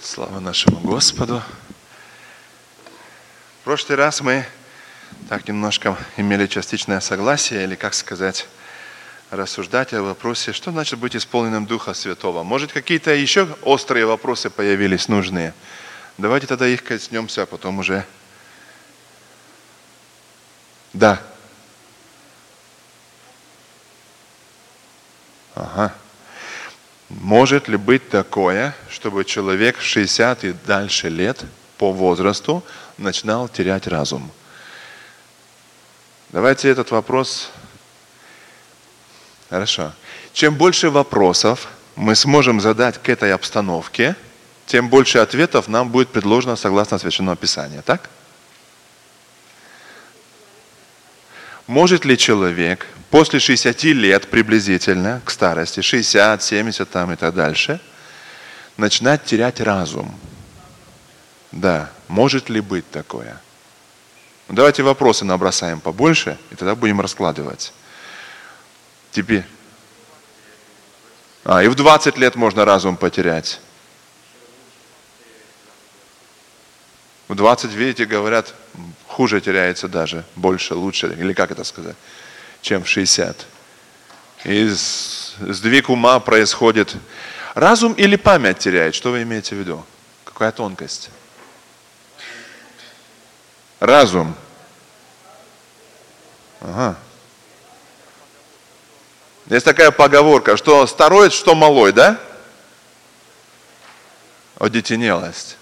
Слава нашему Господу. В прошлый раз мы так немножко имели частичное согласие, или, как сказать, рассуждать о вопросе, что значит быть исполненным Духа Святого. Может, какие-то еще острые вопросы появились нужные? Давайте тогда их коснемся, а потом уже... Да. Ага. Может ли быть такое, чтобы человек в 60 и дальше лет по возрасту начинал терять разум? Давайте этот вопрос... Хорошо. Чем больше вопросов мы сможем задать к этой обстановке, тем больше ответов нам будет предложено согласно Священному Писанию. Так? Может ли человек после 60 лет приблизительно, к старости, 60, 70 там и так дальше, начинать терять разум? Да, может ли быть такое? Давайте вопросы набросаем побольше, и тогда будем раскладывать. Теперь. И в 20 лет можно разум потерять. В 20, видите, говорят, хуже теряется даже, больше, лучше, или как это сказать, чем в 60. И сдвиг ума происходит. Разум или память теряет? Что вы имеете в виду? Какая тонкость? Разум. Ага. Есть такая поговорка, что старой, что малой, да? Одетенелость.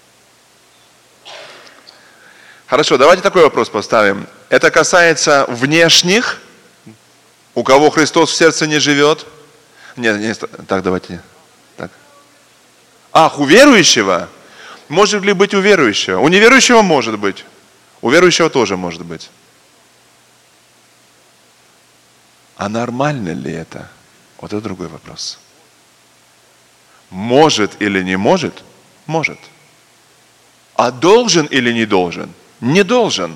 Хорошо, давайте такой вопрос поставим. Это касается внешних, у кого Христос в сердце не живет. Нет, так, давайте. Так. У верующего? Может ли быть у верующего? У неверующего может быть. У верующего тоже может быть. А нормально ли это? Вот это другой вопрос. Может или не может? Может. А должен или не должен? Не должен.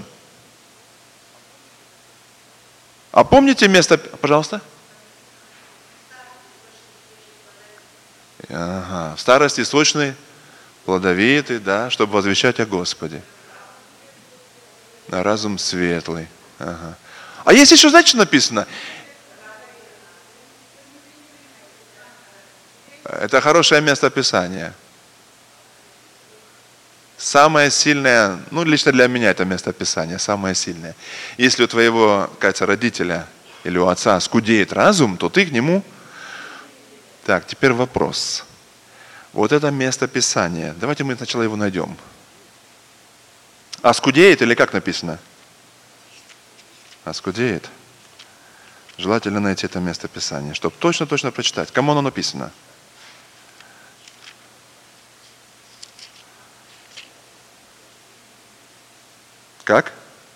А помните место, пожалуйста? В старости сочный, плодовитый, да, чтобы возвещать о Господе. Разум светлый. А есть еще, знаете, что написано? Это хорошее место Писания. Самое сильное, лично для меня это место Писания, самое сильное. Если у твоего, кажется, родителя или у отца скудеет разум, то ты к нему... Так, теперь вопрос. Вот это место Писания. Давайте мы сначала его найдем. Скудеет или как написано? Скудеет. Желательно найти это место Писания, чтобы точно прочитать. Кому оно написано? Как?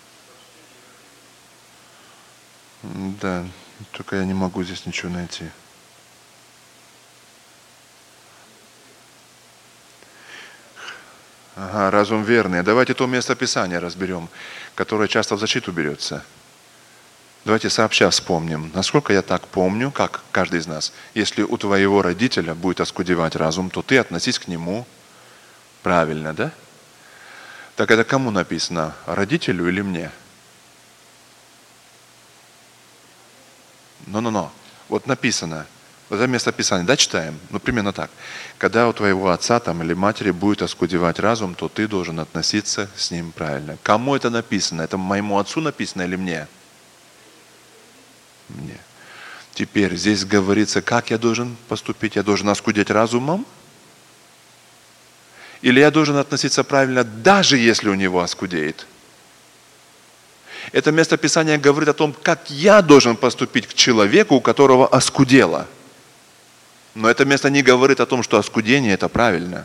Да, только я не могу здесь ничего найти. Разум верный. Давайте то место Писания разберем, которое часто в защиту берется. Давайте сообща вспомним. Насколько я так помню, как каждый из нас, если у твоего родителя будет оскудевать разум, то ты относись к нему правильно, да? Так это кому написано? Родителю или мне? Вот написано. Вот это место Писания. Да, читаем? Примерно так. Когда у твоего отца или матери будет оскудевать разум, то ты должен относиться с ним правильно. Кому это написано? Это моему отцу написано или мне? Мне. Теперь здесь говорится, как я должен поступить? Я должен оскудеть разумом? Или я должен относиться правильно, даже если у него оскудеет? Это место Писания говорит о том, как я должен поступить к человеку, у которого оскудело. Но это место не говорит о том, что оскудение – это правильно.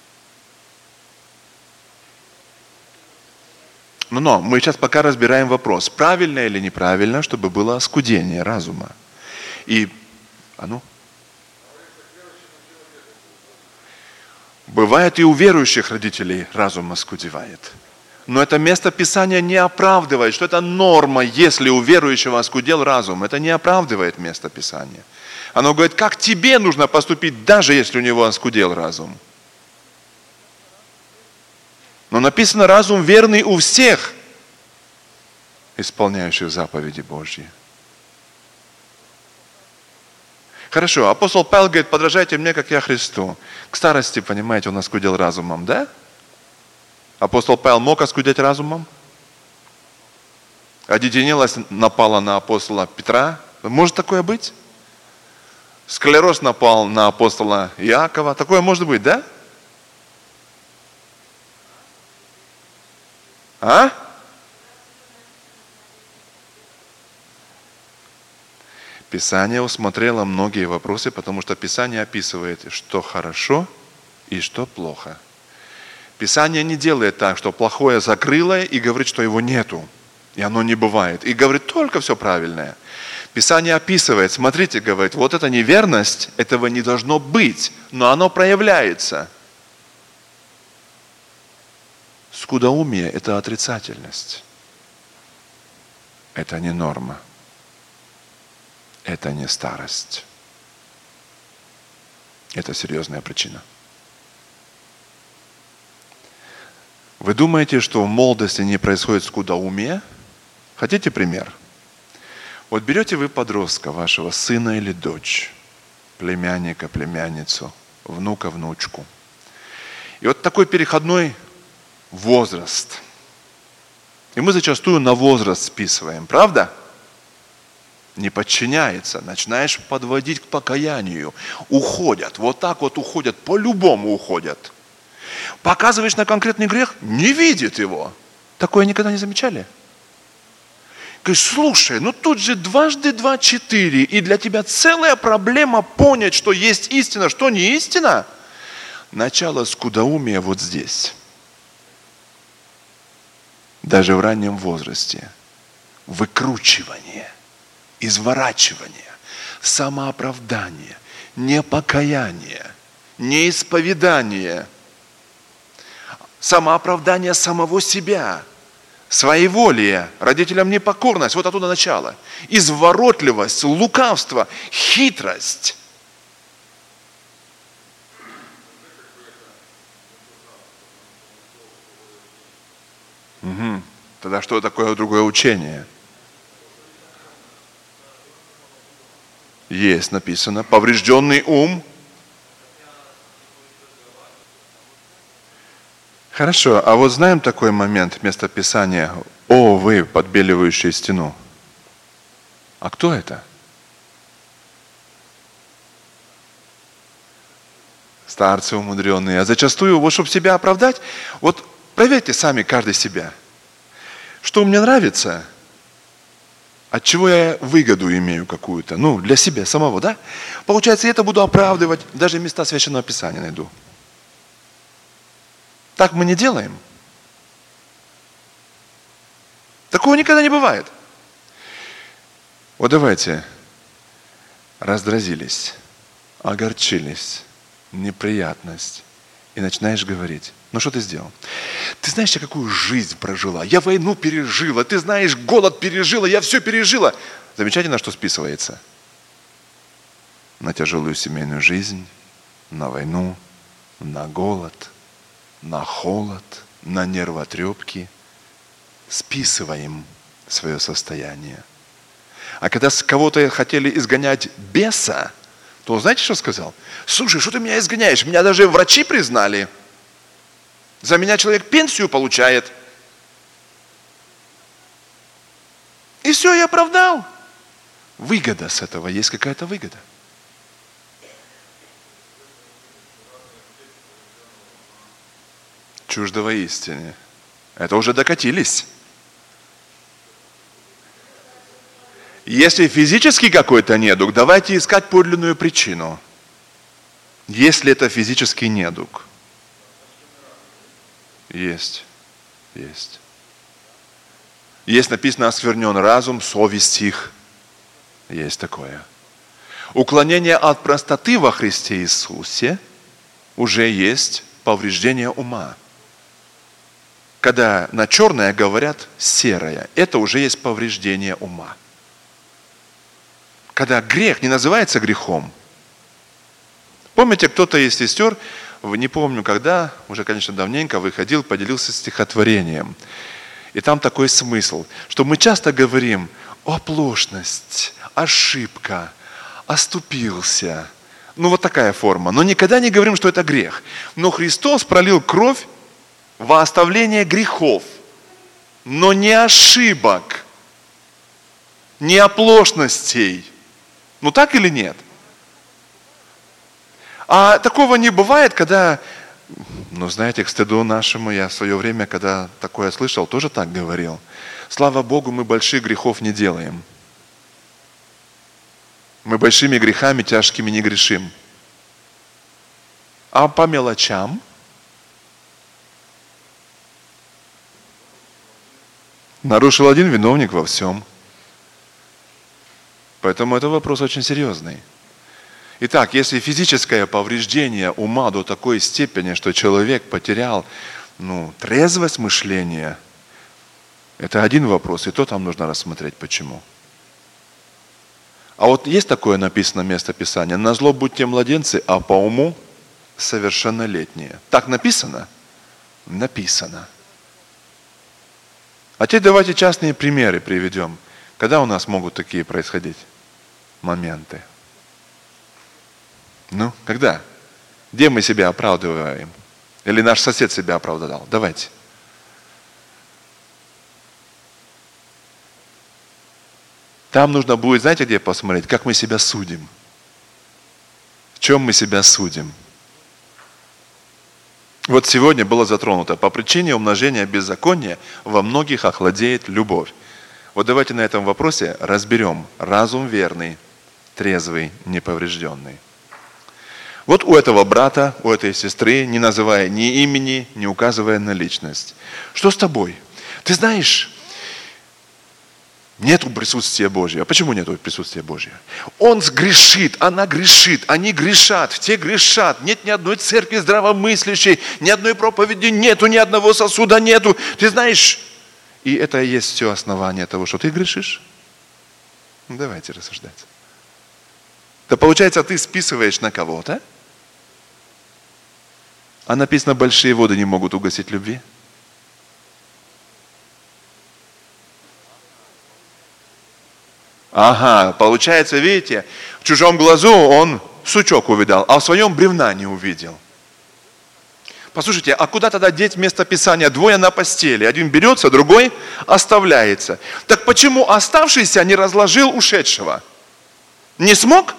Но мы сейчас пока разбираем вопрос, правильно или неправильно, чтобы было оскудение разума. Бывает и у верующих родителей разум оскудевает. Но это место Писания не оправдывает, что это норма, если у верующего оскудел разум. Это не оправдывает место Писания. Оно говорит, как тебе нужно поступить, даже если у него оскудел разум. Но написано, разум верный у всех, исполняющих заповеди Божьи. Хорошо, апостол Павел говорит, подражайте мне, как я Христу. К старости, понимаете, он оскудел разумом, да? Апостол Павел мог оскудеть разумом? Одеденелость напала на апостола Петра. Может такое быть? Склероз напал на апостола Иакова. Такое может быть, да? А? Писание усмотрело многие вопросы, потому что Писание описывает, что хорошо и что плохо. Писание не делает так, что плохое закрыло и говорит, что его нету. И оно не бывает. И говорит только все правильное. Писание описывает, смотрите, говорит, вот эта неверность, этого не должно быть, но оно проявляется. Скудоумие – это отрицательность. Это не норма. Это не старость. Это серьезная причина. Вы думаете, что в молодости не происходит скудоумие? Хотите пример? Вот берете вы подростка, вашего сына или дочь, племянника, племянницу, внука, внучку. И вот такой переходной возраст. И мы зачастую на возраст списываем, правда? Не подчиняется, начинаешь подводить к покаянию. Уходят, вот так вот уходят, по-любому уходят. Показываешь на конкретный грех, не видит его. Такое никогда не замечали? Говоришь, слушай, ну тут же 2 × 2 – 4, и для тебя целая проблема понять, что есть истина, что не истина. Начало скудоумия вот здесь. Даже в раннем возрасте. Выкручивание, изворачивание, самооправдание, непокаяние, неисповедание, самооправдание самого себя, своеволие, родителям непокорность, вот оттуда начало. Изворотливость, лукавство, хитрость. Угу. Тогда что такое другое учение? Есть написано, поврежденный ум. Хорошо, а вот знаем такой момент, место Писания, «О, вы, подбеливающие стену». А кто это? Старцы умудренные. А зачастую, вот чтобы себя оправдать, вот проверьте сами каждый себя. Что мне нравится, от чего я выгоду имею какую-то, ну, для себя самого, да? Получается, я это буду оправдывать, даже места Священного Писания найду. Так мы не делаем. Такого никогда не бывает. Вот давайте, раздразились, огорчились, неприятность, и начинаешь говорить, ну что ты сделал? Ты знаешь, я какую жизнь прожила? Я войну пережила, ты знаешь, голод пережила, я все пережила. Замечательно, на что списывается? На тяжелую семейную жизнь, на войну, на голод, на холод, на нервотрепки. Списываем свое состояние. А когда с кого-то хотели изгонять беса, то он, знаете, что сказал? Слушай, что ты меня изгоняешь? Меня даже врачи признали. За меня человек пенсию получает. И все, я оправдал. Выгода с этого, есть какая-то выгода. Чуждого истине. Это уже докатились. Если физически какой-то недуг, давайте искать подлинную причину. Если это физический недуг. Есть. Есть написано, осквернен разум, совесть их. Есть такое. Уклонение от простоты во Христе Иисусе уже есть повреждение ума. Когда на черное говорят серое, это уже есть повреждение ума. Когда грех не называется грехом. Помните, кто-то из сестер не помню когда, уже, конечно, давненько выходил, поделился стихотворением. И там такой смысл, что мы часто говорим: оплошность, ошибка, оступился. Ну вот такая форма. Но никогда не говорим, что это грех. Но Христос пролил кровь во оставление грехов, но не ошибок, не оплошностей. Ну так или нет? А такого не бывает, когда, ну знаете, к стыду нашему, я в свое время, когда такое слышал, тоже так говорил. Слава Богу, мы больших грехов не делаем. Мы большими грехами тяжкими не грешим. А по мелочам? Нарушил один, виновник во всем. Поэтому это вопрос очень серьезный. Итак, если физическое повреждение ума до такой степени, что человек потерял трезвость мышления, это один вопрос, и то там нужно рассмотреть, почему. А вот есть такое написано место Писания: «Назло будьте младенцы, а по уму совершеннолетние». Так написано? Написано. А теперь давайте частные примеры приведем. Когда у нас могут такие происходить моменты? Ну, когда? Где мы себя оправдываем? Или наш сосед себя оправдал? Давайте. Там нужно будет, знаете, где посмотреть? Как мы себя судим. В чем мы себя судим? Вот сегодня было затронуто: по причине умножения беззакония во многих охладеет любовь. Вот давайте на этом вопросе разберем разум верный, трезвый, неповрежденный. Вот у этого брата, у этой сестры, не называя ни имени, не указывая на личность: что с тобой? Ты знаешь, нету присутствия Божьего. А почему нету присутствия Божьего? Он грешит, она грешит, они грешат, те грешат. Нет ни одной церкви здравомыслящей, ни одной проповеди нету, ни одного сосуда нету. Ты знаешь, и это и есть все основание того, что ты грешишь. Давайте рассуждать. Да получается, ты списываешь на кого-то, а написано: большие воды не могут угасить любви. Ага, получается, видите, в чужом глазу он сучок увидал, а в своем бревна не увидел. Послушайте, а куда тогда деть место Писания? Двое на постели. Один берется, другой оставляется. Так почему оставшийся не разложил ушедшего? Не смог?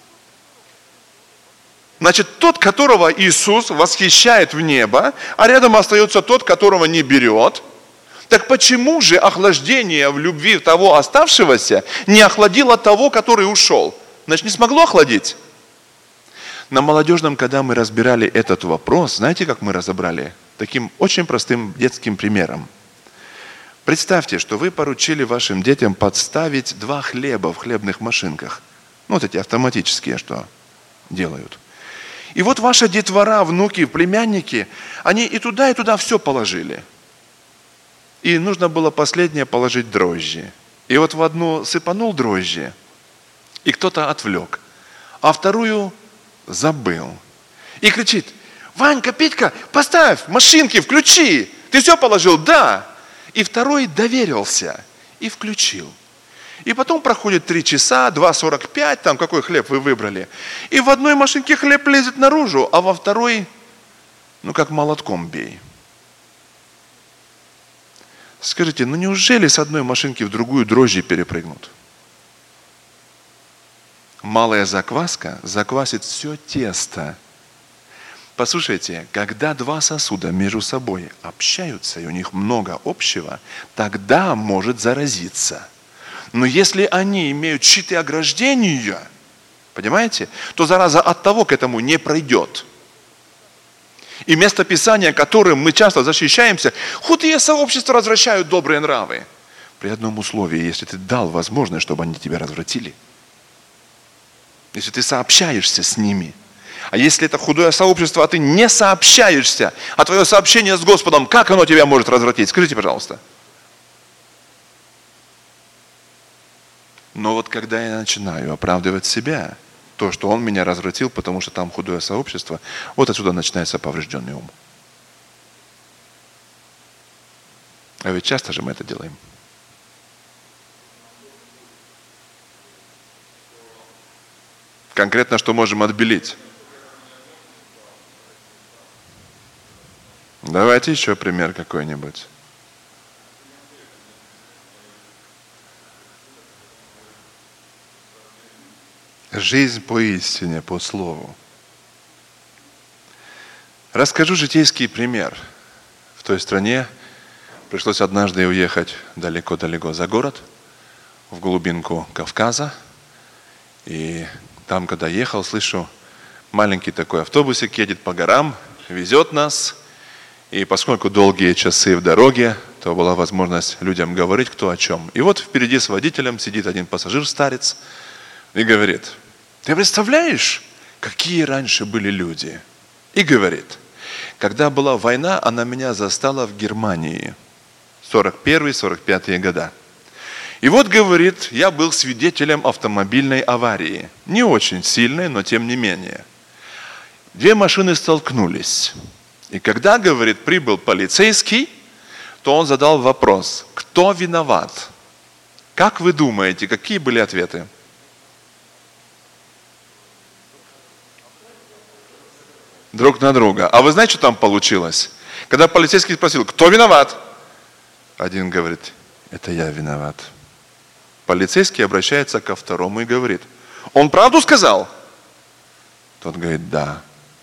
Значит, тот, которого Иисус восхищает в небо, а рядом остается тот, которого не берет. Так почему же охлаждение в любви того оставшегося не охладило того, который ушел? Значит, не смогло охладить? На молодежном, когда мы разбирали этот вопрос, знаете, как мы разобрали? Таким очень простым детским примером. Представьте, что вы поручили вашим детям подставить 2 хлеба в хлебных машинках. Ну, вот эти автоматические, что делают. И вот ваша детвора, внуки, племянники, они и туда все положили. И нужно было последнее положить дрожжи. И вот в одну сыпанул дрожжи, и кто-то отвлек, а вторую забыл. И кричит: Ванька, Петька, поставь, машинки включи. Ты все положил? Да. И второй доверился и включил. И потом проходит 3 часа, 2:45, там какой хлеб вы выбрали. И в одной машинке хлеб лезет наружу, а во второй, как молотком бей. Скажите, неужели с одной машинки в другую дрожжи перепрыгнут? Малая закваска заквасит все тесто. Послушайте, когда 2 сосуда между собой общаются, и у них много общего, тогда может заразиться. Но если они имеют щиты ограждения, понимаете, то зараза от того к этому не пройдет. И место Писания, которым мы часто защищаемся: худые сообщества развращают добрые нравы. При одном условии: если ты дал возможность, чтобы они тебя развратили. Если ты сообщаешься с ними. А если это худое сообщество, а ты не сообщаешься, а твое сообщение с Господом, как оно тебя может развратить? Скажите, пожалуйста. Но вот когда я начинаю оправдывать себя, то, что он меня развратил, потому что там худое сообщество, вот отсюда начинается поврежденный ум. А ведь часто же мы это делаем. Конкретно, что можем отбелить? Давайте еще пример какой-нибудь. Жизнь по истине, по слову. Расскажу житейский пример. В той стране пришлось однажды уехать далеко-далеко за город, в глубинку Кавказа. И там, когда ехал, слышу, маленький такой автобусик едет по горам, везет нас. И поскольку долгие часы в дороге, то была возможность людям говорить, кто о чем. И вот впереди с водителем сидит один пассажир-старец и говорит: ты представляешь, какие раньше были люди? И говорит: когда была война, она меня застала в Германии. 41-45 года. И вот, говорит, я был свидетелем автомобильной аварии. Не очень сильной, но тем не менее. Две машины столкнулись. И когда, говорит, прибыл полицейский, то он задал вопрос: кто виноват? Как вы думаете, какие были ответы? Друг на друга. А вы знаете, что там получилось? Когда полицейский спросил: кто виноват? Один говорит: это я виноват. Полицейский обращается ко второму и говорит: он правду сказал? Тот говорит: да.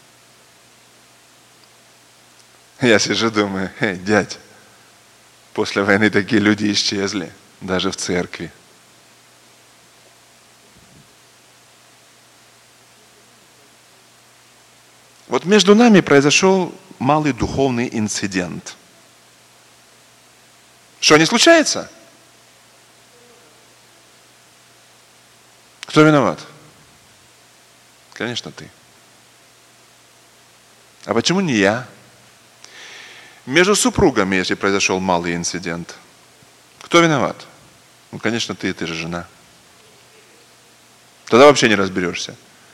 Я сижу, думаю: дядь, после войны такие люди исчезли, даже в церкви. Вот между нами произошел малый духовный инцидент. Что, не случается? Кто виноват? Конечно, ты. А почему не я? Между супругами, если произошел малый инцидент, кто виноват? Ну, конечно, ты же жена. Тогда вообще не разберешься.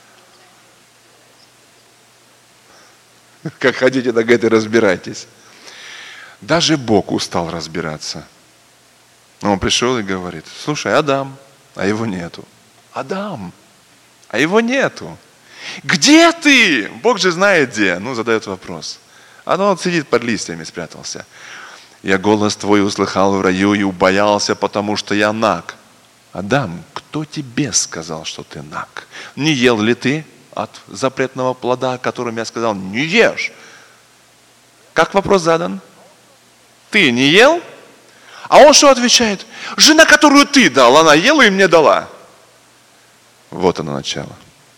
Как хотите, так это разбирайтесь. Даже Бог устал разбираться. Он пришел и говорит: слушай, Адам, а его нету. Адам, а его нету. Где ты? Бог же знает где. Ну, задает вопрос. А он сидит под листьями, спрятался. Я голос твой услыхал в раю и убоялся, потому что я наг. Адам, кто тебе сказал, что ты наг? Не ел ли ты от запретного плода, о котором я сказал, не ешь? Как вопрос задан? Ты не ел? А он что отвечает? Жена, которую ты дал, она ела и мне дала. Вот оно начало.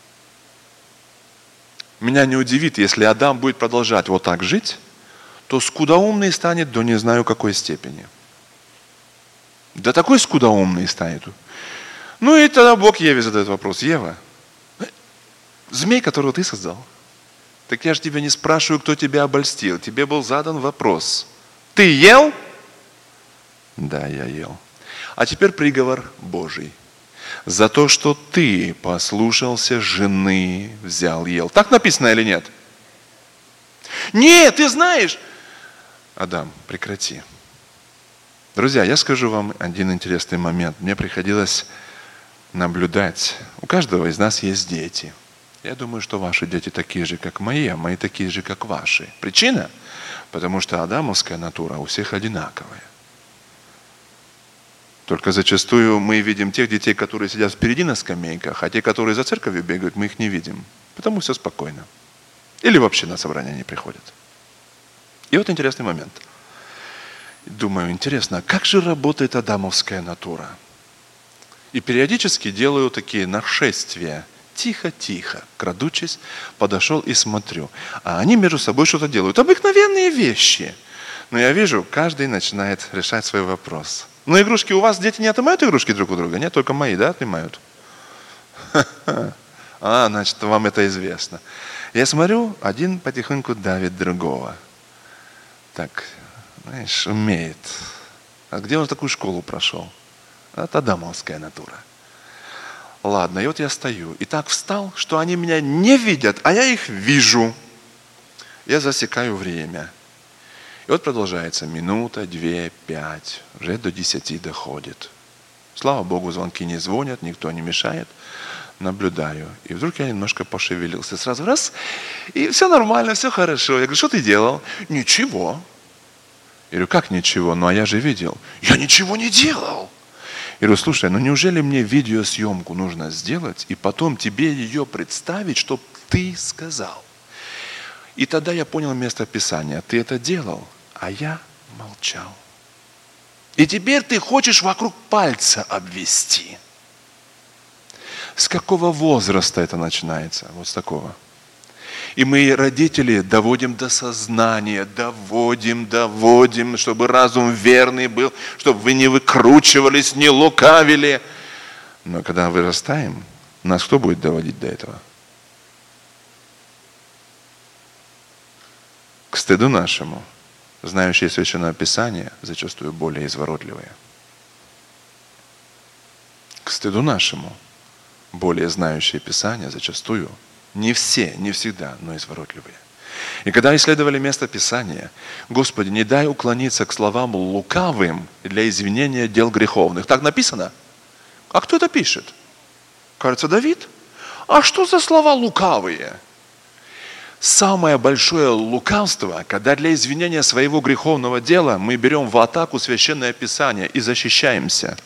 Меня не удивит, если Адам будет продолжать вот так жить, то скудоумный станет до не знаю какой степени. Да такой скудоумный станет. Ну и тогда Бог Еве задает вопрос: Ева, змей, которого ты создал, так я же тебя не спрашиваю, кто тебя обольстил. Тебе был задан вопрос: ты ел? Да, я ел. А теперь приговор Божий. За то, что ты послушался жены, взял, ел. Так написано или нет? Нет, ты знаешь. Адам, прекрати. Друзья, я скажу вам один интересный момент. Мне приходилось наблюдать. У каждого из нас есть дети. Я думаю, что ваши дети такие же, как мои, а мои такие же, как ваши. Причина? Потому что адамовская натура у всех одинаковая. Только зачастую мы видим тех детей, которые сидят впереди на скамейках, а те, которые за церковью бегают, мы их не видим. Потому все спокойно. Или вообще на собрание не приходят. И вот интересный момент. Думаю, интересно, как же работает адамовская натура? И периодически делаю такие нашествия. Тихо-тихо, крадучись, подошел и смотрю. А они между собой что-то делают. Обыкновенные вещи. Но я вижу, каждый начинает решать свой вопрос. Ну, игрушки у вас, дети не отнимают игрушки друг у друга? Нет, только мои, да, отнимают? А, значит, вам это известно. Я смотрю, один потихоньку давит другого. Так, знаешь, умеет. А где он такую школу прошел? Это адамовская натура. ладно, и вот я стою. И так встал, что они меня не видят, а я их вижу. Я засекаю время. И вот продолжается минута, 2, 5, уже до 10 доходит. Слава Богу, звонки не звонят, никто не мешает. Наблюдаю. И вдруг я немножко пошевелился. Сразу раз, и все нормально, все хорошо. Я говорю, что ты делал? Ничего. Я говорю, как ничего? Ну, а я же видел. Я ничего не делал. Я говорю, слушай, ну неужели мне видеосъемку нужно сделать, и потом тебе ее представить, что ты сказал? И тогда я понял место Писания. Ты это делал, а я молчал. И теперь ты хочешь вокруг пальца обвести. С какого возраста это начинается? Вот с такого. И мы, родители, доводим до сознания, доводим, чтобы разум верный был, чтобы вы не выкручивались, не лукавили. Но когда вырастаем, нас кто будет доводить до этого? К стыду нашему, знающие Священное Писание, зачастую более изворотливые. К стыду нашему, более знающие Писание, зачастую, не все, не всегда, но изворотливые. И когда исследовали место Писания, Господи, не дай уклониться к словам лукавым для извинения дел греховных. Так написано? А кто это пишет? Кажется, Давид. А что за слова лукавые? Самое большое лукавство, когда для извинения своего греховного дела мы берем в атаку Священное Писание и защищаемся.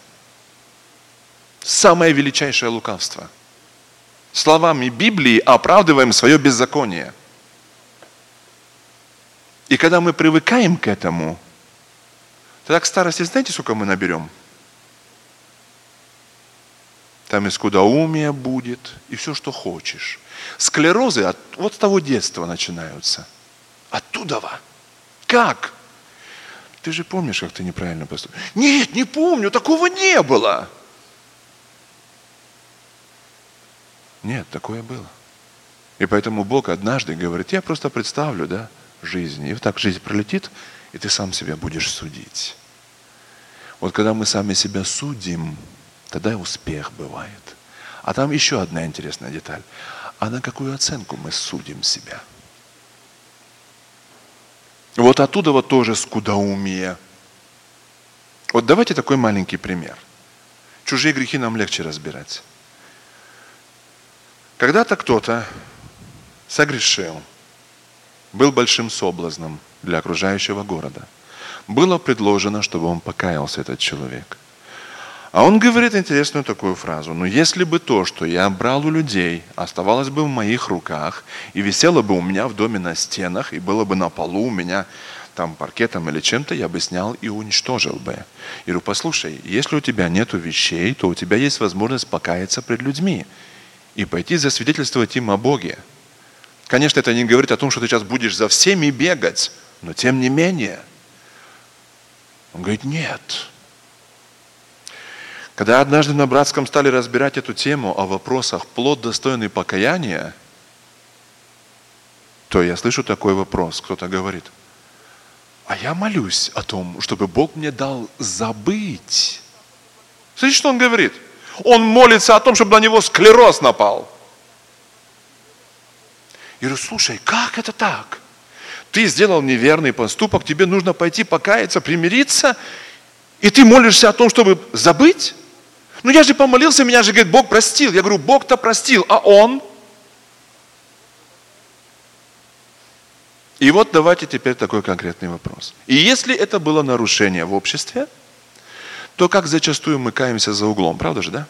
Самое величайшее лукавство. Словами Библии оправдываем свое беззаконие. И когда мы привыкаем к этому, тогда к старости знаете, сколько мы наберем? Там и скудоумие будет, и все, что хочешь. Склерозы вот с того детства начинаются. Оттуда. Как? Ты же помнишь, как ты неправильно поступил? Нет, не помню, такого не было. Нет, такое было. И поэтому Бог однажды говорит, я просто представлю, жизнь. И вот так жизнь пролетит, и ты сам себя будешь судить. Вот когда мы сами себя судим, тогда и успех бывает. А там еще одна интересная деталь. А на какую оценку мы судим себя? Вот оттуда вот тоже скудоумие. Вот давайте такой маленький пример. Чужие грехи нам легче разбирать. Когда-то кто-то согрешил, был большим соблазном для окружающего города. Было предложено, чтобы он покаялся, этот человек. А он говорит интересную такую фразу. Но если бы то, что я брал у людей, оставалось бы в моих руках, и висело бы у меня в доме на стенах, и было бы на полу у меня там паркетом или чем-то, я бы снял и уничтожил бы. Я говорю, послушай, если у тебя нету вещей, то у тебя есть возможность покаяться пред людьми и пойти засвидетельствовать им о Боге. Конечно, это не говорит о том, что ты сейчас будешь за всеми бегать, но тем не менее. Он говорит, нет. Когда однажды на Братском стали разбирать эту тему о вопросах плод достойный покаяния, то я слышу такой вопрос. Кто-то говорит, а я молюсь о том, чтобы Бог мне дал забыть. Смотрите, что он говорит. Он молится о том, чтобы на него склероз напал. Я говорю, слушай, как это так? Ты сделал неверный поступок, тебе нужно пойти покаяться, примириться, и ты молишься о том, чтобы забыть? Ну я же помолился, меня же, говорит, Бог простил. Я говорю, Бог-то простил, а он? И вот давайте теперь такой конкретный вопрос. И если это было нарушение в обществе, то как зачастую мы каемся за углом, правда же, да?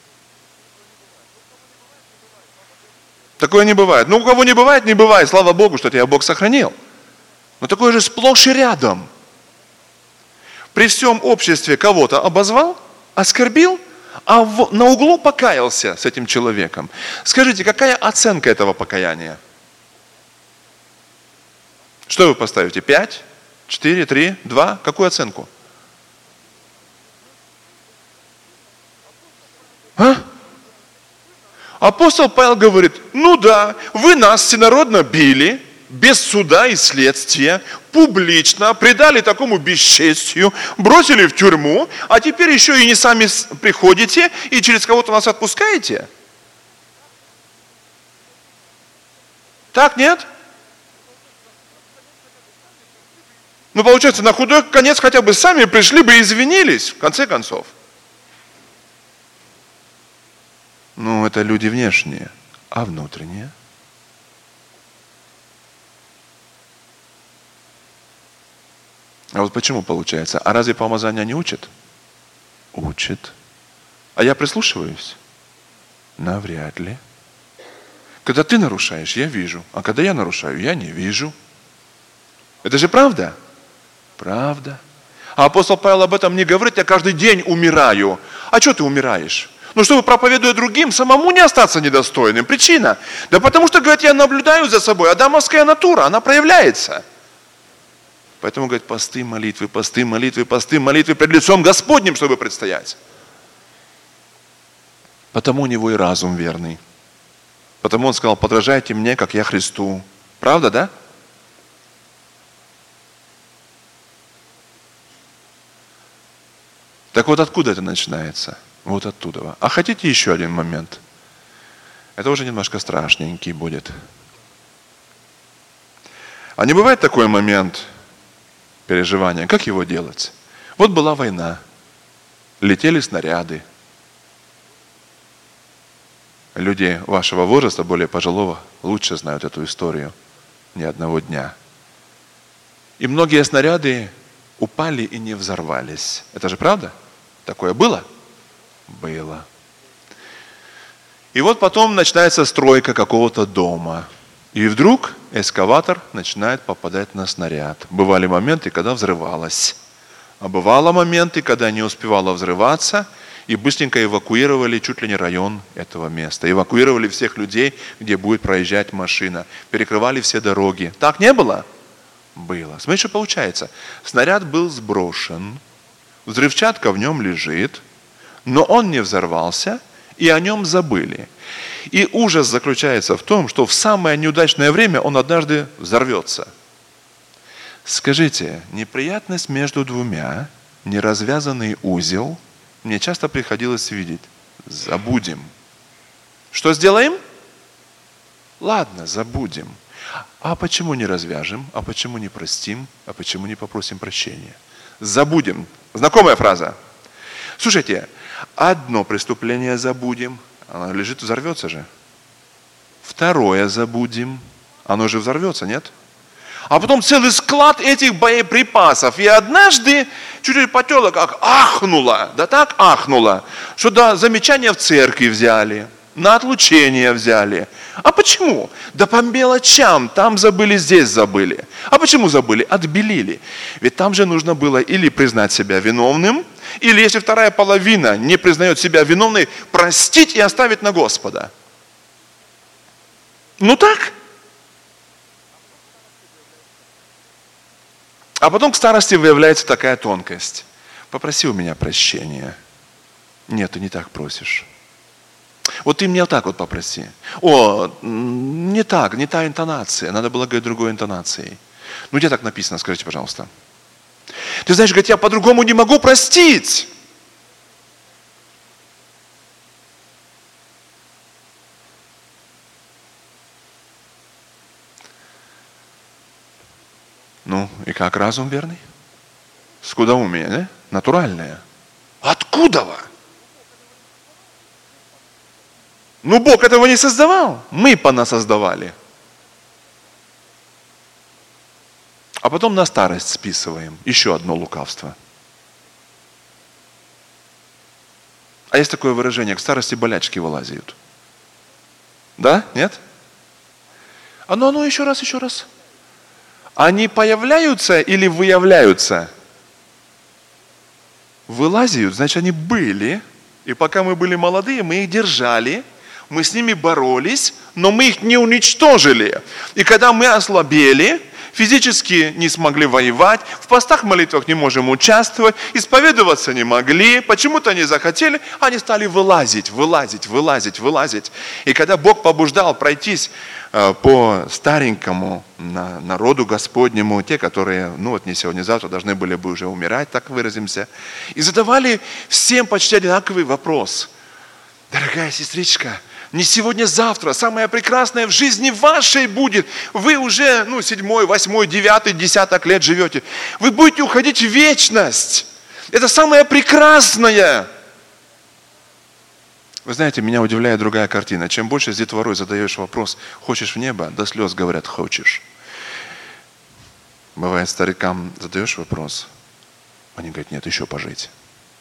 Такое не бывает. Ну, у кого не бывает, не бывает. Слава Богу, что тебя Бог сохранил. Но такое же сплошь и рядом. При всем обществе кого-то обозвал, оскорбил, а на углу покаялся с этим человеком. Скажите, какая оценка этого покаяния? Что вы поставите? 5, 4, 3, 2? Какую оценку? Апостол Павел говорит, ну да, вы нас всенародно били, без суда и следствия, публично предали такому бесчестию, бросили в тюрьму, а теперь еще и не сами приходите и через кого-то нас отпускаете? Так, нет? Ну, получается, на худой конец хотя бы сами пришли бы и извинились, в конце концов. Ну, это люди внешние, а внутренние? А вот почему получается? А разве помазание не учит? Учит. А я прислушиваюсь? Навряд ли. Когда ты нарушаешь, я вижу. А когда я нарушаю, я не вижу. Это же правда? Правда. А апостол Павел об этом не говорит, я каждый день умираю. А что ты умираешь? Ну, чтобы, проповедуя другим, самому не остаться недостойным. Причина? Да потому что, говорит, я наблюдаю за собой. Адамовская натура, она проявляется. Поэтому, говорит, посты, молитвы, посты, молитвы, посты, молитвы пред лицом Господним, чтобы предстоять. Потому у него и разум верный. Потому он сказал, подражайте мне, как я Христу. Правда, да? Так вот откуда это начинается? Вот оттуда. А хотите еще один момент? Это уже немножко страшненький будет. А не бывает такой момент переживания? Как его делать? Вот была война. Летели снаряды. Люди вашего возраста, более пожилого, лучше знают эту историю. Ни одного дня. И многие снаряды упали и не взорвались. Это же правда? Такое было? Было. И вот потом начинается стройка какого-то дома. И вдруг эскаватор начинает попадать на снаряд. Бывали моменты, когда взрывалось. А бывало моменты, когда не успевало взрываться, и быстренько эвакуировали чуть ли не район этого места. Эвакуировали всех людей, где будет проезжать машина. Перекрывали все дороги. Так не было? Было. Смотрите, что получается. Снаряд был сброшен, взрывчатка в нем лежит, но он не взорвался, и о нем забыли. И ужас заключается в том, что в самое неудачное время он однажды взорвется. Скажите, неприятность между двумя, неразвязанный узел, мне часто приходилось видеть. Забудем. Что сделаем? Ладно, забудем. А почему не развяжем? А почему не простим? А почему не попросим прощения? Забудем. Знакомая фраза. Слушайте, одно преступление забудем. Оно лежит, взорвется же. Второе забудем. Оно же взорвется, нет? А потом целый склад этих боеприпасов. И однажды чуть-чуть потело, как ахнуло. Да так ахнуло, что да, замечания в церкви взяли. На отлучение взяли. А почему? Да по мелочам. Там забыли, здесь забыли. А почему забыли? Отбелили. Ведь там же нужно было или признать себя виновным, или если вторая половина не признает себя виновной, простить и оставить на Господа. Ну так? А потом к старости выявляется такая тонкость. Попроси у меня прощения. Нет, ты не так просишь. Вот ты мне вот так вот попроси. О, не так, не та интонация. Надо было говорить другой интонацией. Ну, где так написано, скажите, пожалуйста. Ты знаешь, говорит, я по-другому не могу простить. Ну, и как разум верный? Скудоумие, да? Натуральное. Откуда вы? Ну, Бог этого не создавал. Мы понасоздавали. А потом на старость списываем. Еще одно лукавство. А есть такое выражение, к старости болячки вылазят. Да? Нет? А ну, еще раз. Они появляются или выявляются? Вылазят, значит, они были. И пока мы были молодые, мы их держали. Мы с ними боролись, но мы их не уничтожили. И когда мы ослабели, физически не смогли воевать, в постах, молитвах не можем участвовать, исповедоваться не могли, почему-то не захотели, они стали вылазить. И когда Бог побуждал пройтись по старенькому народу Господнему, те, которые, не сегодня, завтра должны были бы уже умирать, так выразимся, и задавали всем почти одинаковый вопрос. Дорогая сестричка, не сегодня, завтра, самое прекрасное в жизни вашей будет. Вы уже, 7, 8, 9 десяток лет живете. Вы будете уходить в вечность. Это самое прекрасное. Вы знаете, меня удивляет другая картина. Чем больше с детворой задаешь вопрос, хочешь в небо, до слез говорят, хочешь. Бывает, старикам задаешь вопрос, они говорят, нет, еще пожить.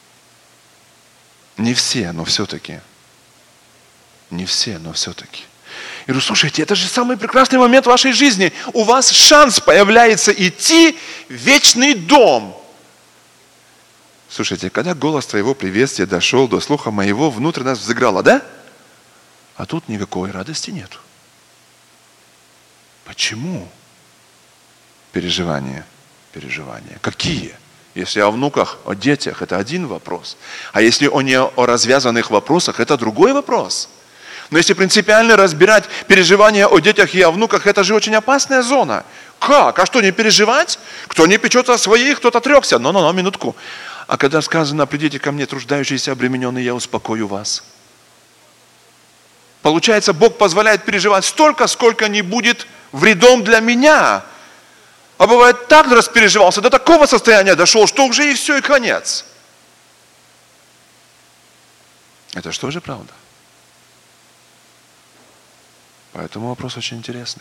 Не все, но все-таки. Не все, но все-таки. Я говорю, слушайте, это же самый прекрасный момент в вашей жизни. У вас шанс появляется идти в вечный дом. Слушайте, когда голос твоего приветствия дошел до слуха моего, внутрь нас взыграло, да? А тут никакой радости нету. Почему? Переживания. Какие? Если о внуках, о детях, это один вопрос. А если о развязанных вопросах, это другой вопрос. Но если принципиально разбирать переживания о детях и о внуках, это же очень опасная зона. Как? А что, не переживать? Кто не печется о своих, тот отрекся. Но, минутку. А когда сказано, придите ко мне, труждающиеся, обремененные, я успокою вас. Получается, Бог позволяет переживать столько, сколько не будет вредом для меня. А бывает, так распереживался, до такого состояния дошел, что уже и все, и конец. Это что же правда? Поэтому вопрос очень интересный.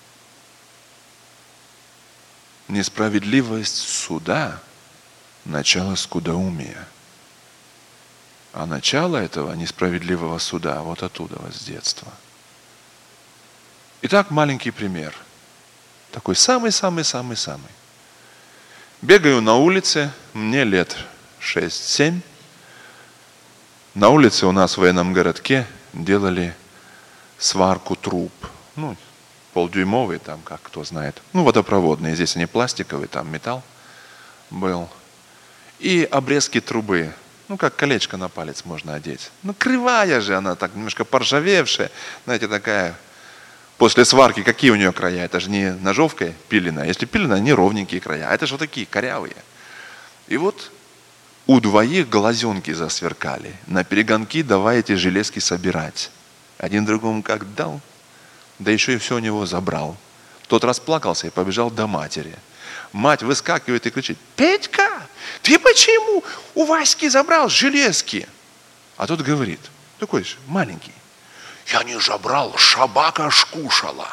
Несправедливость суда – начало скудоумия. А начало этого несправедливого суда вот оттуда, с детства. Итак, маленький пример. Такой самый-самый-самый-самый. Бегаю на улице, мне лет 6-7. На улице у нас в военном городке делали сварку труб. Полдюймовый, там, как кто знает. Водопроводные. Здесь они пластиковые, там металл был. И обрезки трубы. Как колечко на палец можно одеть. Кривая же она, так немножко поржавевшая. Знаете, такая. После сварки какие у нее края? Это же не ножовкой пиленная. Если пиленная, не ровненькие края. А это же вот такие корявые. И вот у двоих глазенки засверкали. На перегонки давай эти железки собирать. Один другому как дал, да еще и все у него забрал. Тот расплакался и побежал до матери. Мать выскакивает и кричит: «Петька, ты почему у Васьки забрал железки?» А тот говорит, такой же маленький: «Я не забрал, собака скушала».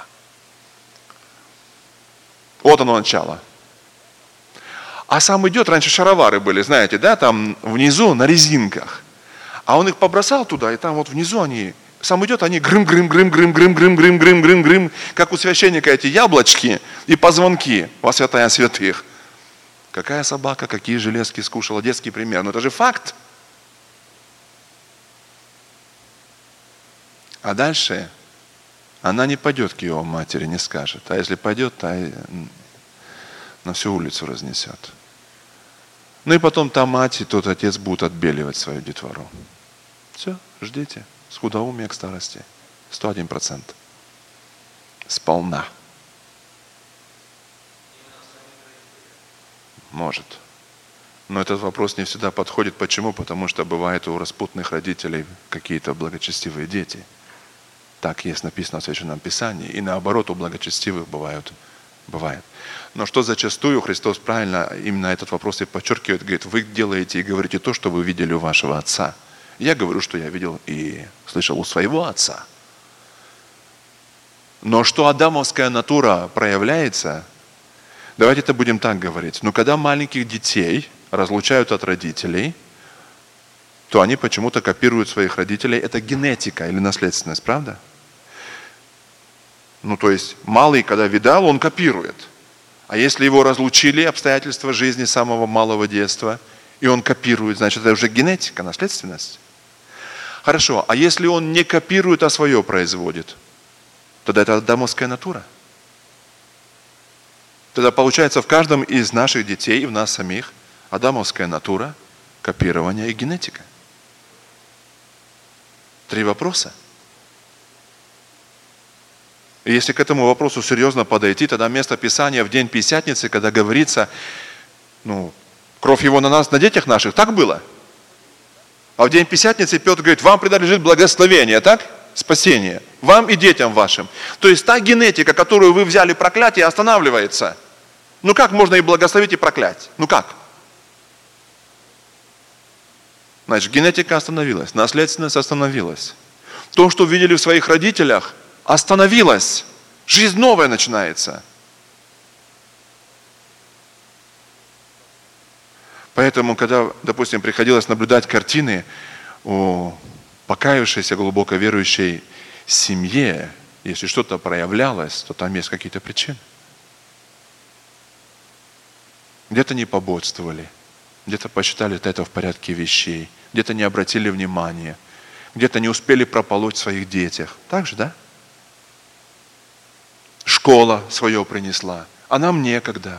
Вот оно начало. А сам идет, раньше шаровары были, знаете, да, там внизу на резинках. А он их побросал туда, и там вот внизу они... Сам идет, они грым, как у священника эти яблочки и позвонки во святая святых. Какая собака, какие железки скушала, детский пример. Но это же факт. А дальше она не пойдет к его матери, не скажет. А если пойдет, то на всю улицу разнесет. И потом та мать и тот отец будут отбеливать свою детвору. Все, ждите. Скудоумие к старости. 101%. Сполна. Может. Но этот вопрос не всегда подходит. Почему? Потому что бывает у распутных родителей какие-то благочестивые дети. Так есть написано в Священном Писании. И наоборот, у благочестивых бывает. Но что зачастую Христос правильно именно этот вопрос и подчеркивает. Говорит, вы делаете и говорите то, что вы видели у вашего отца. Я говорю, что я видел и слышал у своего отца. Но что адамовская натура проявляется, давайте это будем так говорить. Но когда маленьких детей разлучают от родителей, то они почему-то копируют своих родителей. Это генетика или наследственность, правда? То есть малый, когда видал, он копирует. А если его разлучили обстоятельства жизни с самого малого детства, и он копирует, значит, это уже генетика, наследственность. Хорошо, а если он не копирует, а свое производит, тогда это адамовская натура. Тогда получается в каждом из наших детей и в нас самих адамовская натура, копирование и генетика. 3 вопроса. И если к этому вопросу серьезно подойти, тогда место Писания в день Пятидесятницы, когда говорится, кровь его на нас, на детях наших, так было? А в день Пятидесятницы Петр говорит, вам принадлежит благословение, так? Спасение. Вам и детям вашим. То есть та генетика, которую вы взяли проклятие, останавливается. Как можно и благословить, и проклять? Как? Значит, генетика остановилась, наследственность остановилась. То, что видели в своих родителях, остановилось. Жизнь новая начинается. Поэтому, когда, допустим, приходилось наблюдать картины о покаявшейся, глубоко верующей семье, если что-то проявлялось, то там есть какие-то причины. Где-то не пободствовали, где-то посчитали это в порядке вещей, где-то не обратили внимания, где-то не успели прополоть в своих детях. Так же, да? Школа свое принесла, а нам некогда.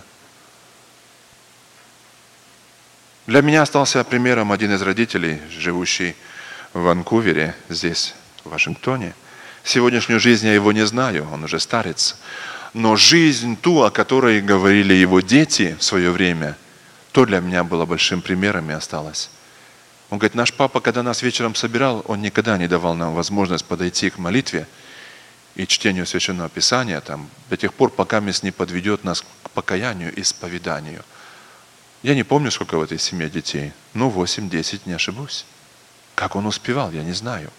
Для меня остался примером один из родителей, живущий в Ванкувере, здесь, в Вашингтоне. Сегодняшнюю жизнь я его не знаю, он уже старец. Но жизнь ту, о которой говорили его дети в свое время, то для меня было большим примером и осталось. Он говорит, наш папа, когда нас вечером собирал, он никогда не давал нам возможность подойти к молитве и чтению Священного Писания до тех пор, пока не подведет нас к покаянию и исповеданию. Я не помню, сколько в этой семье детей. 8-10, не ошибусь. Как он успевал, я не знаю.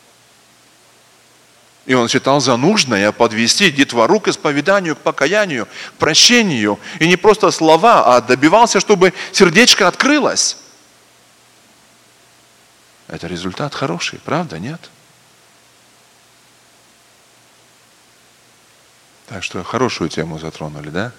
И он считал за нужное подвести детвору к исповеданию, к покаянию, к прощению. И не просто слова, а добивался, чтобы сердечко открылось. Это результат хороший, правда, нет? Так что хорошую тему затронули, да?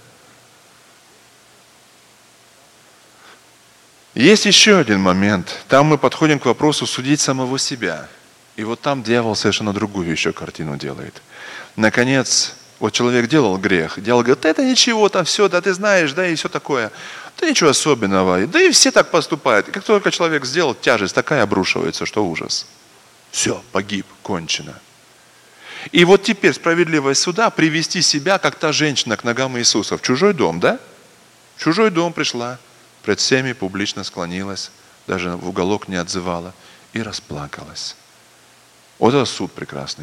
Есть еще один момент. Там мы подходим к вопросу судить самого себя. И вот там дьявол совершенно другую еще картину делает. Наконец, человек делал грех. Дьявол говорит, это ничего, все, да ты знаешь, да и все такое. Да ничего особенного. Да и все так поступают. И как только человек сделал, тяжесть такая обрушивается, что ужас. Все, погиб, кончено. И вот теперь справедливость суда привести себя, как та женщина, к ногам Иисуса. В чужой дом, да? В чужой дом пришла. Пред всеми публично склонилась, даже в уголок не отзывала и расплакалась. Вот это суд прекрасный.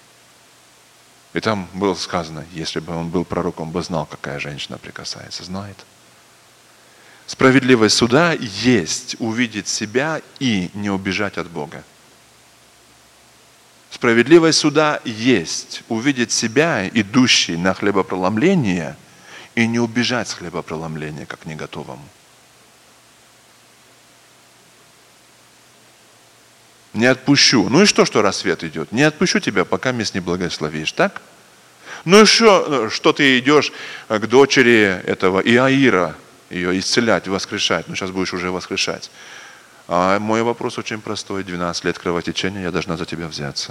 И там было сказано, если бы он был пророком, он бы знал, какая женщина прикасается. Знает. Справедливость суда есть увидеть себя и не убежать от Бога. Справедливость суда есть увидеть себя, идущий на хлебопроломление, и не убежать с хлебопроломления, как не готовому. Не отпущу. Ну и что рассвет идет? Не отпущу тебя, пока не благословишь, так? Ну и что ты идешь к дочери этого Иаира, ее исцелять, воскрешать. Сейчас будешь уже воскрешать. А мой вопрос очень простой. 12 лет кровотечения, я должна за тебя взяться.